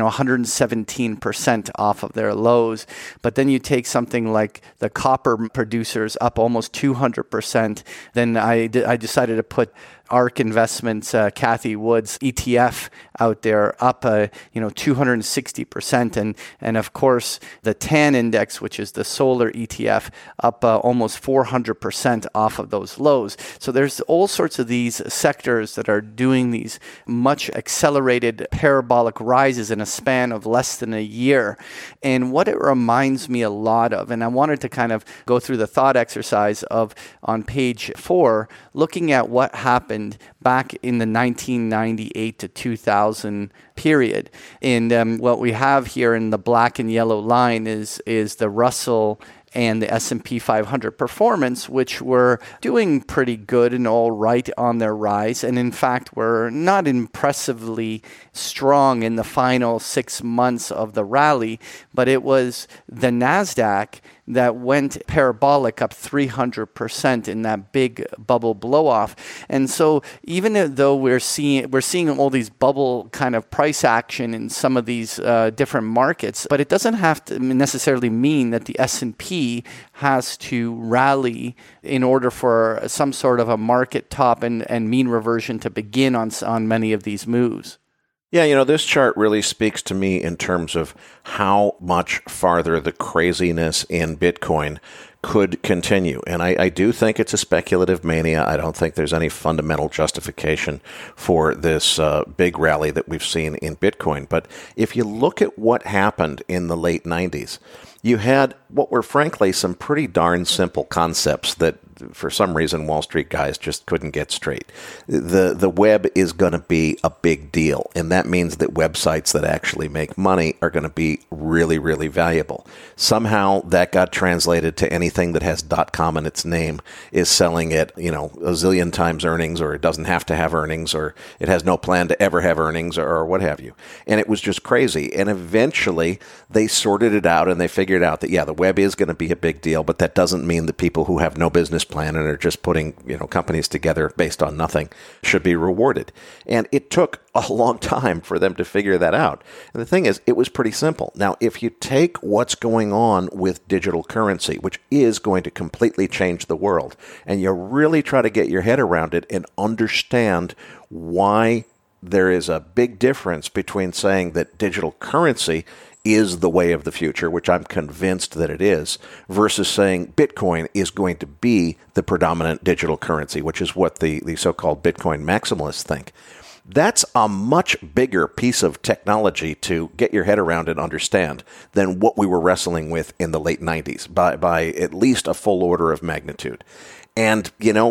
117% off of their lows. But then you take something like the copper producers up almost 200%. Then I decided to put ARK Investments, Cathie Wood's ETF out there up, 260%. And of course, the TAN index, which is the solar ETF, up almost 400% off of those lows. So there's all sorts of these sectors that are doing these much accelerated parabolic rises in a span of less than a year. And what it reminds me a lot of, and I wanted to kind of go through the thought exercise of on page 4, looking at what happened back in the 1998 to 2000 period. And what we have here in the black and yellow line is the Russell and the S&P 500 performance, which were doing pretty good and all right on their rise. And in fact, were not impressively strong in the final 6 months of the rally, but it was the NASDAQ that went parabolic up 300% in that big bubble blow-off. And so even though we're seeing all these bubble kind of price action in some of these different markets, but it doesn't have to necessarily mean that the S&P has to rally in order for some sort of a market top and mean reversion to begin on many of these moves. Yeah, this chart really speaks to me in terms of how much farther the craziness in Bitcoin could continue. And I do think it's a speculative mania. I don't think there's any fundamental justification for this big rally that we've seen in Bitcoin. But if you look at what happened in the late 90s, you had what were frankly some pretty darn simple concepts that for some reason Wall Street guys just couldn't get straight. The web is going to be a big deal, and that means that websites that actually make money are going to be really, really valuable. Somehow that got translated to anything that has .com in its name is selling at, a zillion times earnings, or it doesn't have to have earnings, or it has no plan to ever have earnings, or what have you. And it was just crazy. And eventually they sorted it out and they figured out that, the web is going to be a big deal, but that doesn't mean that people who have no business plan and are just putting, companies together based on nothing should be rewarded. And it took a long time for them to figure that out. And the thing is, it was pretty simple. Now, if you take what's going on with digital currency, which is going to completely change the world, and you really try to get your head around it and understand why there is a big difference between saying that digital currency is the way of the future, which I'm convinced that it is, versus saying Bitcoin is going to be the predominant digital currency, which is what the so-called Bitcoin maximalists think. That's a much bigger piece of technology to get your head around and understand than what we were wrestling with in the late 90s by at least a full order of magnitude. And,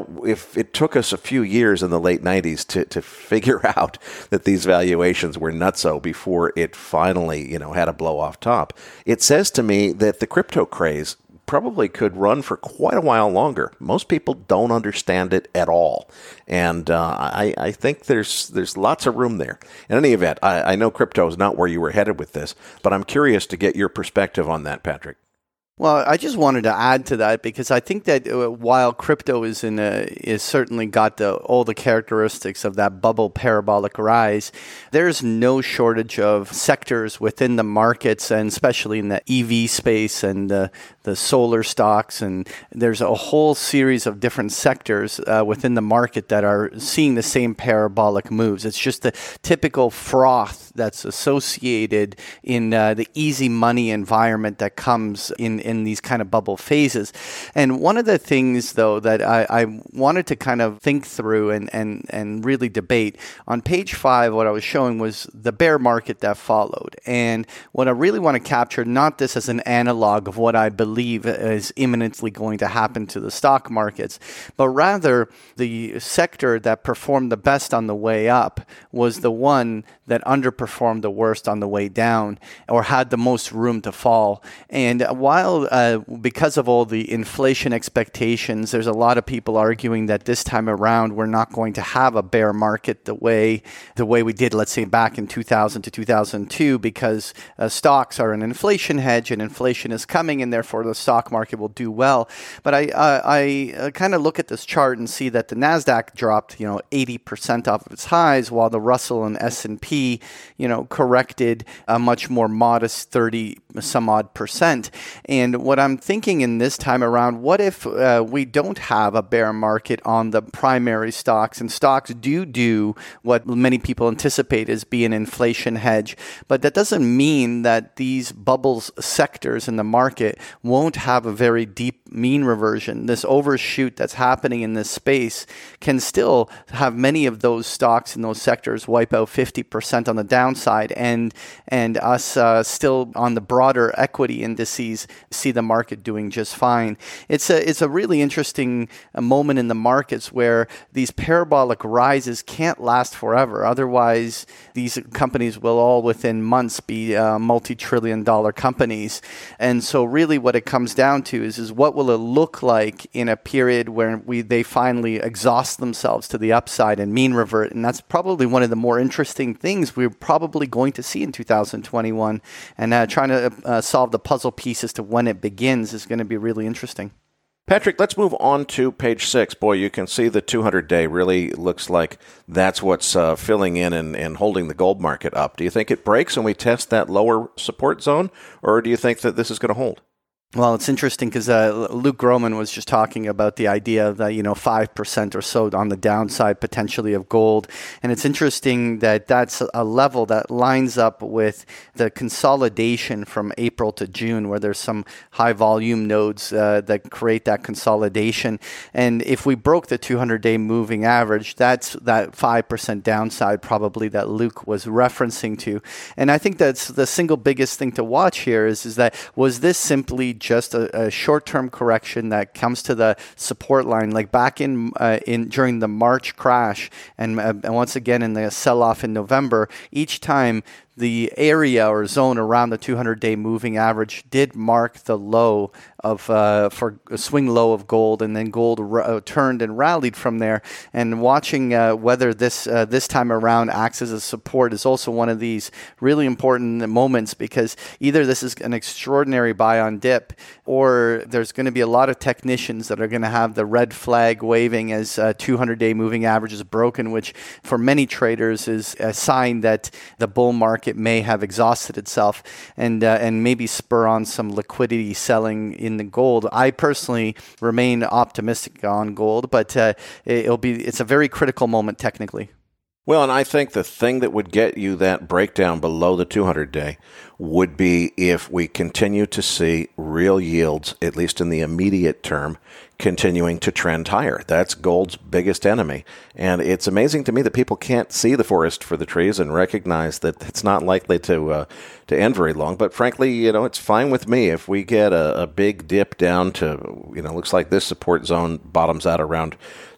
if it took us a few years in the late 90s to figure out that these valuations were nutso before it finally, had a blow off top, it says to me that the crypto craze probably could run for quite a while longer. Most people don't understand it at all. And I think there's lots of room there. In any event, I know crypto is not where you were headed with this, but I'm curious to get your perspective on that, Patrick. Well, I just wanted to add to that because I think that while crypto is certainly got all the characteristics of that bubble parabolic rise, there's no shortage of sectors within the markets, and especially in the EV space and the solar stocks, and there's a whole series of different sectors within the market that are seeing the same parabolic moves. It's just the typical froth that's associated in the easy money environment that comes in these kind of bubble phases. And one of the things, though, that I wanted to kind of think through and really debate, on page 5, what I was showing was the bear market that followed. And what I really want to capture, not this as an analog of what I believe is imminently going to happen to the stock markets, but rather the sector that performed the best on the way up was the one that underperformed the worst on the way down, or had the most room to fall. And while because of all the inflation expectations, there's a lot of people arguing that this time around we're not going to have a bear market the way we did, let's say, back in 2000 to 2002, because stocks are an inflation hedge and inflation is coming, and therefore the stock market will do well. But I kind of look at this chart and see that the NASDAQ dropped 80% off of its highs, while the Russell and S&P corrected a much more modest 30 some odd percent. And what I'm thinking in this time around, what if we don't have a bear market on the primary stocks, and stocks do what many people anticipate as be an inflation hedge, but that doesn't mean that these bubbles sectors in the market won't have a very deep mean reversion. This overshoot that's happening in this space can still have many of those stocks in those sectors wipe out 50% on the downside, and us still on the broader equity indices see the market doing just fine. It's a really interesting moment in the markets where these parabolic rises can't last forever. Otherwise, these companies will all within months be multi-trillion-dollar companies. And so really what it comes down to is what will it look like in a period where they finally exhaust themselves to the upside and mean revert. And that's probably one of the more interesting things we're probably going to see in 2021. And trying to solve the puzzle piece as to when it begins is going to be really interesting. Patrick, let's move on to page 6. Boy, you can see the 200-day really looks like that's what's filling in and holding the gold market up. Do you think it breaks and we test that lower support zone, or do you think that this is going to hold? Well, it's interesting because Luke Gromen was just talking about the idea of 5% or so on the downside potentially of gold. And it's interesting that that's a level that lines up with the consolidation from April to June, where there's some high volume nodes that create that consolidation. And if we broke the 200-day moving average, that's that 5% downside probably that Luke was referencing to. And I think that's the single biggest thing to watch here is that was this simply just a short-term correction that comes to the support line, like back in during the March crash, and once again in the sell-off in November. Each time the area or zone around the 200-day moving average did mark the low of for a swing low of gold, and then gold turned and rallied from there. And watching whether this time around acts as a support is also one of these really important moments, because either this is an extraordinary buy on dip, or there's going to be a lot of technicians that are going to have the red flag waving as 200-day moving average is broken, which for many traders is a sign that the bull market may have exhausted itself, and maybe spur on some liquidity selling in the gold. I personally remain optimistic on gold, but it's a very critical moment technically. Well, and I think the thing that would get you that breakdown below the 200-day would be if we continue to see real yields, at least in the immediate term, continuing to trend higher. That's gold's biggest enemy. And it's amazing to me that people can't see the forest for the trees and recognize that it's not likely to end very long. But frankly, it's fine with me if we get a big dip down to, looks like this support zone bottoms out around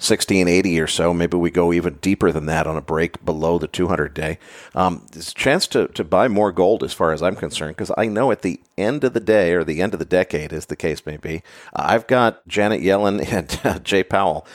1680 or so. Maybe we go even deeper than that on a break below the 200-day. There's a chance to buy more gold as far as I'm concerned, because I know at the end of the day, or the end of the decade, as the case may be, I've got Janet Yellen and Jay Powell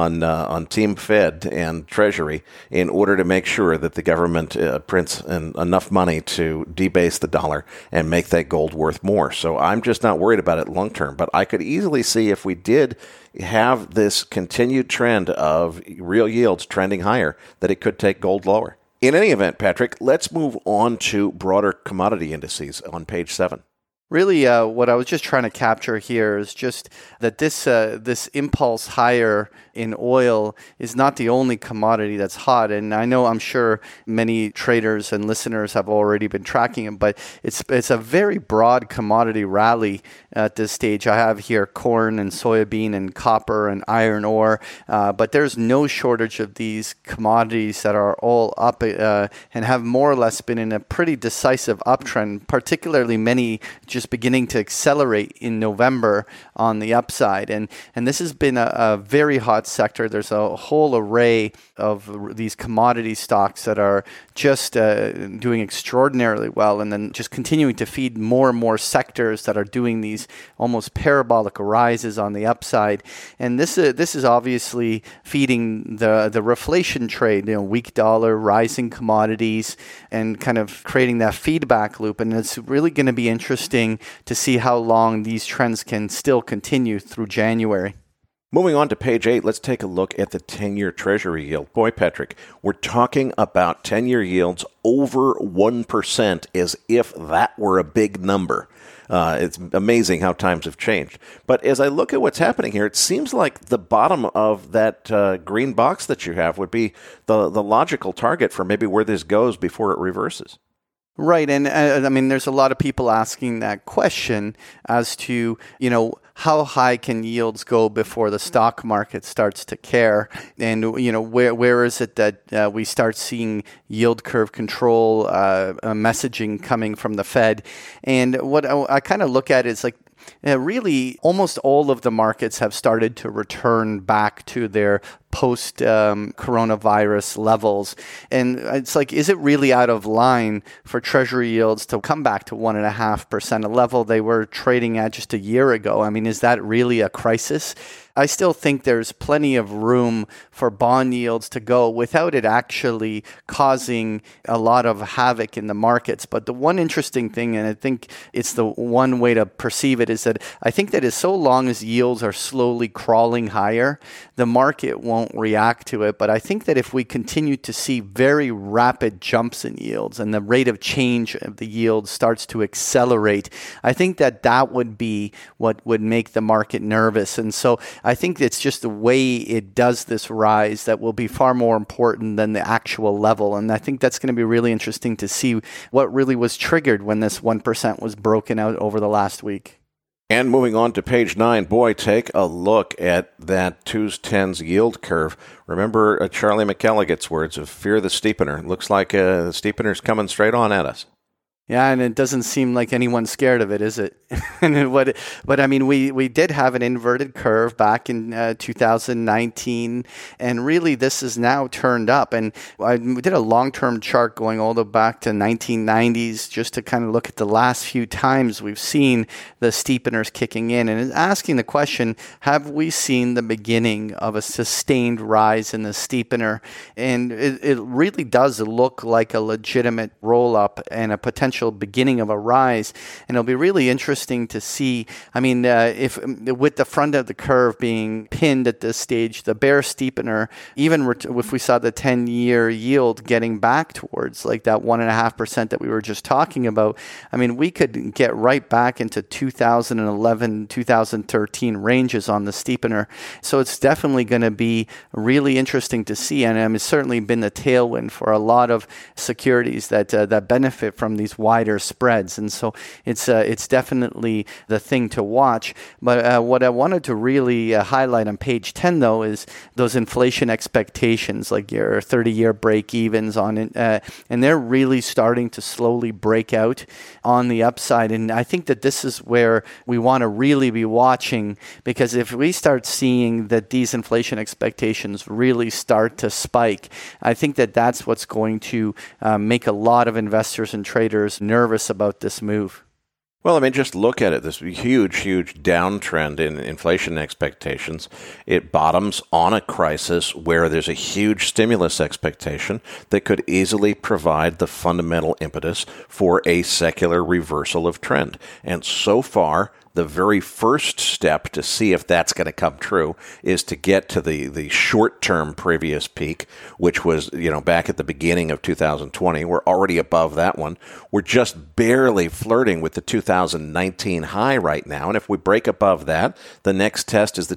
on Team Fed and Treasury in order to make sure that the government prints enough money to debase the dollar and make that gold worth more. So I'm just not worried about it long term. But I could easily see, if we did have this continued trend of real yields trending higher, that it could take gold lower. In any event, Patrick, let's move on to broader commodity indices on page 7. Really, what I was just trying to capture here is just that this impulse higher in oil is not the only commodity that's hot. And I'm sure many traders and listeners have already been tracking it, but it's a very broad commodity rally at this stage. I have here corn and soybean and copper and iron ore, but there's no shortage of these commodities that are all up and have more or less been in a pretty decisive uptrend, particularly many just beginning to accelerate in November on the upside. And this has been a very hot sector. There's a whole array of these commodity stocks that are just doing extraordinarily well, and then just continuing to feed more and more sectors that are doing these almost parabolic rises on the upside. And this is obviously feeding the reflation trade, weak dollar, rising commodities, and kind of creating that feedback loop. And it's really going to be interesting to see how long these trends can still continue through January. Moving on to page 8, let's take a look at the 10-year Treasury yield. Boy, Patrick, we're talking about 10-year yields over 1% as if that were a big number. It's amazing how times have changed. But as I look at what's happening here, it seems like the bottom of that green box that you have would be the logical target for maybe where this goes before it reverses. Right. And there's a lot of people asking that question as to, how high can yields go before the stock market starts to care? And, where is it that we start seeing yield curve control messaging coming from the Fed? And what I kind of look at is like, really, almost all of the markets have started to return back to their post-coronavirus levels. And it's like, is it really out of line for Treasury yields to come back to 1.5%, a level they were trading at just a year ago? Is that really a crisis? I still think there's plenty of room for bond yields to go without it actually causing a lot of havoc in the markets. But the one interesting thing, and I think it's the one way to perceive it, is that I think that as so long as yields are slowly crawling higher, the market won't react to it. But I think that if we continue to see very rapid jumps in yields and the rate of change of the yield starts to accelerate, I think that would be what would make the market nervous. And so I think it's just the way it does this rise that will be far more important than the actual level. And I think that's going to be really interesting to see what really was triggered when this 1% was broken out over the last week. And moving on to page 9, boy, take a look at that 2s10s yield curve. Remember Charlie McElligot's words of fear the steepener. It looks like the steepener's coming straight on at us. Yeah, and it doesn't seem like anyone's scared of it, is it? But we did have an inverted curve back in 2019, and really this is now turned up. And we did a long-term chart going all the way back to 1990s just to kind of look at the last few times we've seen the steepeners kicking in, and asking the question, have we seen the beginning of a sustained rise in the steepener? And it really does look like a legitimate roll-up and a potential beginning of a rise. And it'll be really interesting to see, if with the front of the curve being pinned at this stage, the bear steepener, even if we saw the 10-year yield getting back towards like that 1.5% that we were just talking about, we could get right back into 2011, 2013 ranges on the steepener. So it's definitely going to be really interesting to see. And it's certainly been the tailwind for a lot of securities that benefit from these wider spreads. And so it's definitely the thing to watch. But what I wanted to really highlight on page 10, though, is those inflation expectations, like your 30-year break-evens on it. And they're really starting to slowly break out on the upside. And I think that this is where we want to really be watching, because if we start seeing that these inflation expectations really start to spike, I think that that's what's going to make a lot of investors and traders listeners nervous about this move? Well, I mean, just look at it. This huge downtrend in inflation expectations. It bottoms on a crisis where there's a huge stimulus expectation that could easily provide the fundamental impetus for a secular reversal of trend. And so far, the very first step to see if that's going to come true is to get to the short-term previous peak, which was, back at the beginning of 2020. We're already above that one. We're just barely flirting with the 2019 high right now. And if we break above that, the next test is the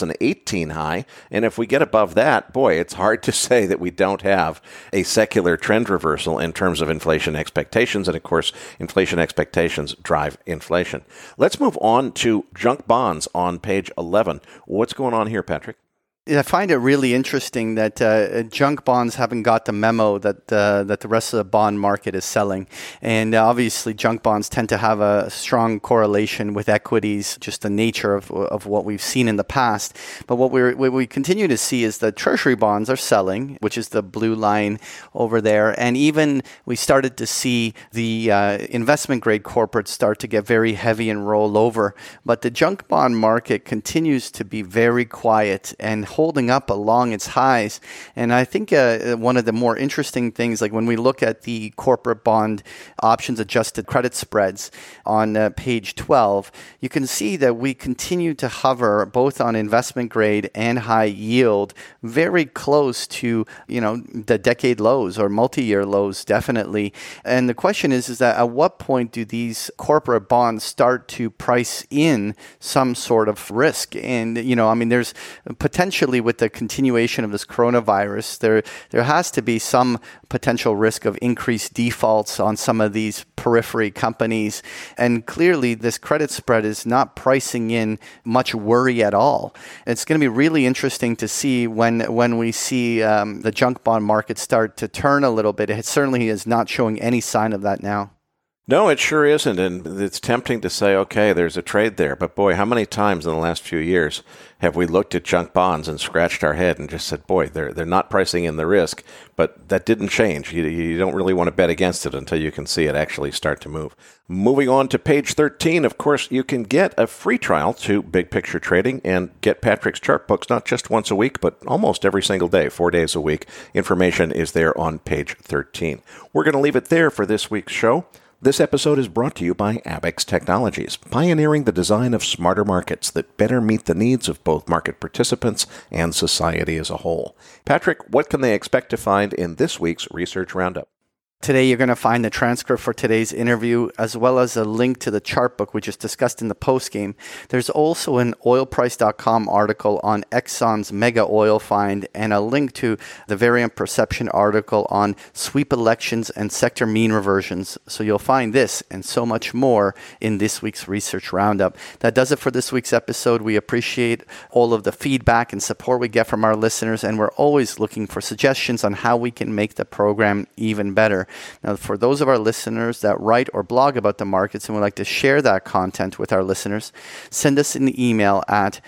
2018 high. And if we get above that, boy, it's hard to say that we don't have a secular trend reversal in terms of inflation expectations. And of course, inflation expectations drive inflation. Let's move on to junk bonds on page 11. What's going on here, Patrick? I find it really interesting that junk bonds haven't got the memo that the rest of the bond market is selling. And obviously, junk bonds tend to have a strong correlation with equities, just the nature of what we've seen in the past. But what we continue to see is that treasury bonds are selling, which is the blue line over there. And even we started to see the investment grade corporates start to get very heavy and roll over. But the junk bond market continues to be very quiet and holding up along its highs. And I think one of the more interesting things, like when we look at the corporate bond options adjusted credit spreads on page 12, you can see that we continue to hover both on investment grade and high yield very close to, the decade lows or multi-year lows, definitely. And the question is that at what point do these corporate bonds start to price in some sort of risk? And, there's potentially with the continuation of this coronavirus, there has to be some potential risk of increased defaults on some of these periphery companies. And clearly, this credit spread is not pricing in much worry at all. It's going to be really interesting to see when we see the junk bond market start to turn a little bit. It certainly is not showing any sign of that now. No, it sure isn't, and it's tempting to say, okay, there's a trade there. But boy, how many times in the last few years have we looked at junk bonds and scratched our head and just said, boy, they're not pricing in the risk, but that didn't change. You don't really want to bet against it until you can see it actually start to move. Moving on to page 13, of course, you can get a free trial to Big Picture Trading and get Patrick's chart books not just once a week, but almost every single day, 4 days a week. Information is there on page 13. We're going to leave it there for this week's show. This episode is brought to you by Abaxx Technologies, pioneering the design of smarter markets that better meet the needs of both market participants and society as a whole. Patrick, what can they expect to find in this week's Research Roundup? Today, you're going to find the transcript for today's interview, as well as a link to the chart book, which is discussed in the postgame. There's also an oilprice.com article on Exxon's mega oil find and a link to the Variant Perception article on sweep elections and sector mean reversions. So you'll find this and so much more in this week's Research Roundup. That does it for this week's episode. We appreciate all of the feedback and support we get from our listeners, and we're always looking for suggestions on how we can make the program even better. Now, for those of our listeners that write or blog about the markets and would like to share that content with our listeners, send us an email at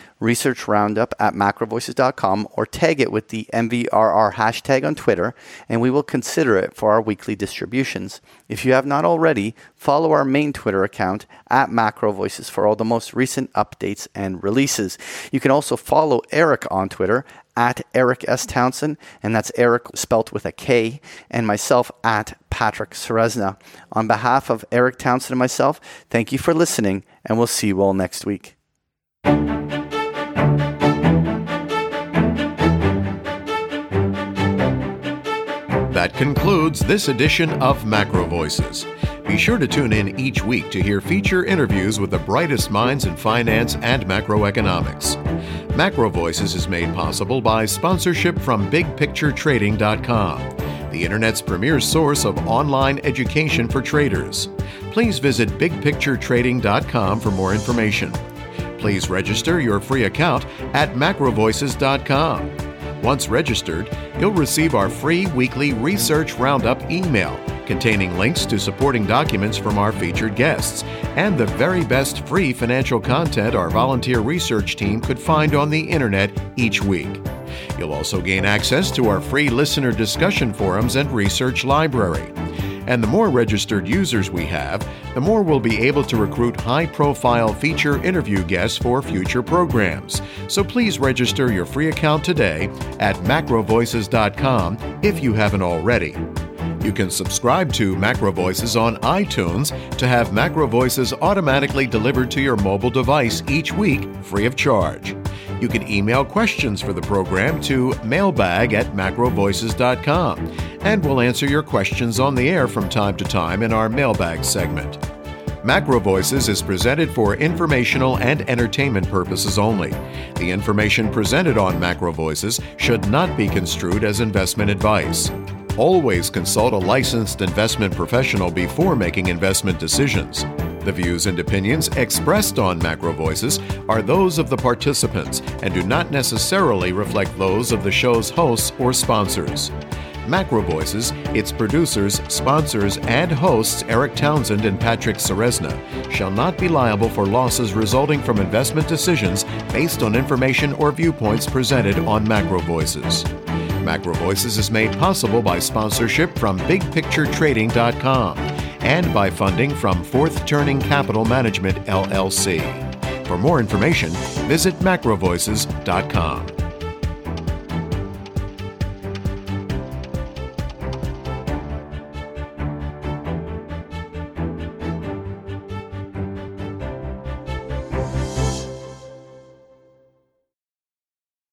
researchroundup@macrovoices.com or tag it with the MVRR hashtag on Twitter, and we will consider it for our weekly distributions. If you have not already, follow our main Twitter account at MacroVoices for all the most recent updates and releases. You can also follow Eric on Twitter at Eric S. Townsend, and that's Eric spelt with a K, and myself at Patrick Ceresna. On behalf of Eric Townsend and myself, thank you for listening, and we'll see you all next week. That concludes this edition of Macro Voices. Be sure to tune in each week to hear feature interviews with the brightest minds in finance and macroeconomics. Macro Voices is made possible by sponsorship from BigPictureTrading.com, the Internet's premier source of online education for traders. Please visit BigPictureTrading.com for more information. Please register your free account at MacroVoices.com. Once registered, you'll receive our free weekly Research Roundup email containing links to supporting documents from our featured guests and the very best free financial content our volunteer research team could find on the internet each week. You'll also gain access to our free listener discussion forums and research library. And the more registered users we have, the more we'll be able to recruit high-profile feature interview guests for future programs. So please register your free account today at macrovoices.com if you haven't already. You can subscribe to Macro Voices on iTunes to have Macro Voices automatically delivered to your mobile device each week, free of charge. You can email questions for the program to mailbag@macrovoices.com, and we'll answer your questions on the air from time to time in our mailbag segment. Macro Voices is presented for informational and entertainment purposes only. The information presented on Macro Voices should not be construed as investment advice. Always consult a licensed investment professional before making investment decisions. The views and opinions expressed on Macro Voices are those of the participants and do not necessarily reflect those of the show's hosts or sponsors. Macro Voices, its producers, sponsors, and hosts Eric Townsend and Patrick Ceresna shall not be liable for losses resulting from investment decisions based on information or viewpoints presented on Macro Voices. Macro Voices is made possible by sponsorship from BigPictureTrading.com and by funding from Fourth Turning Capital Management, LLC. For more information, visit macrovoices.com.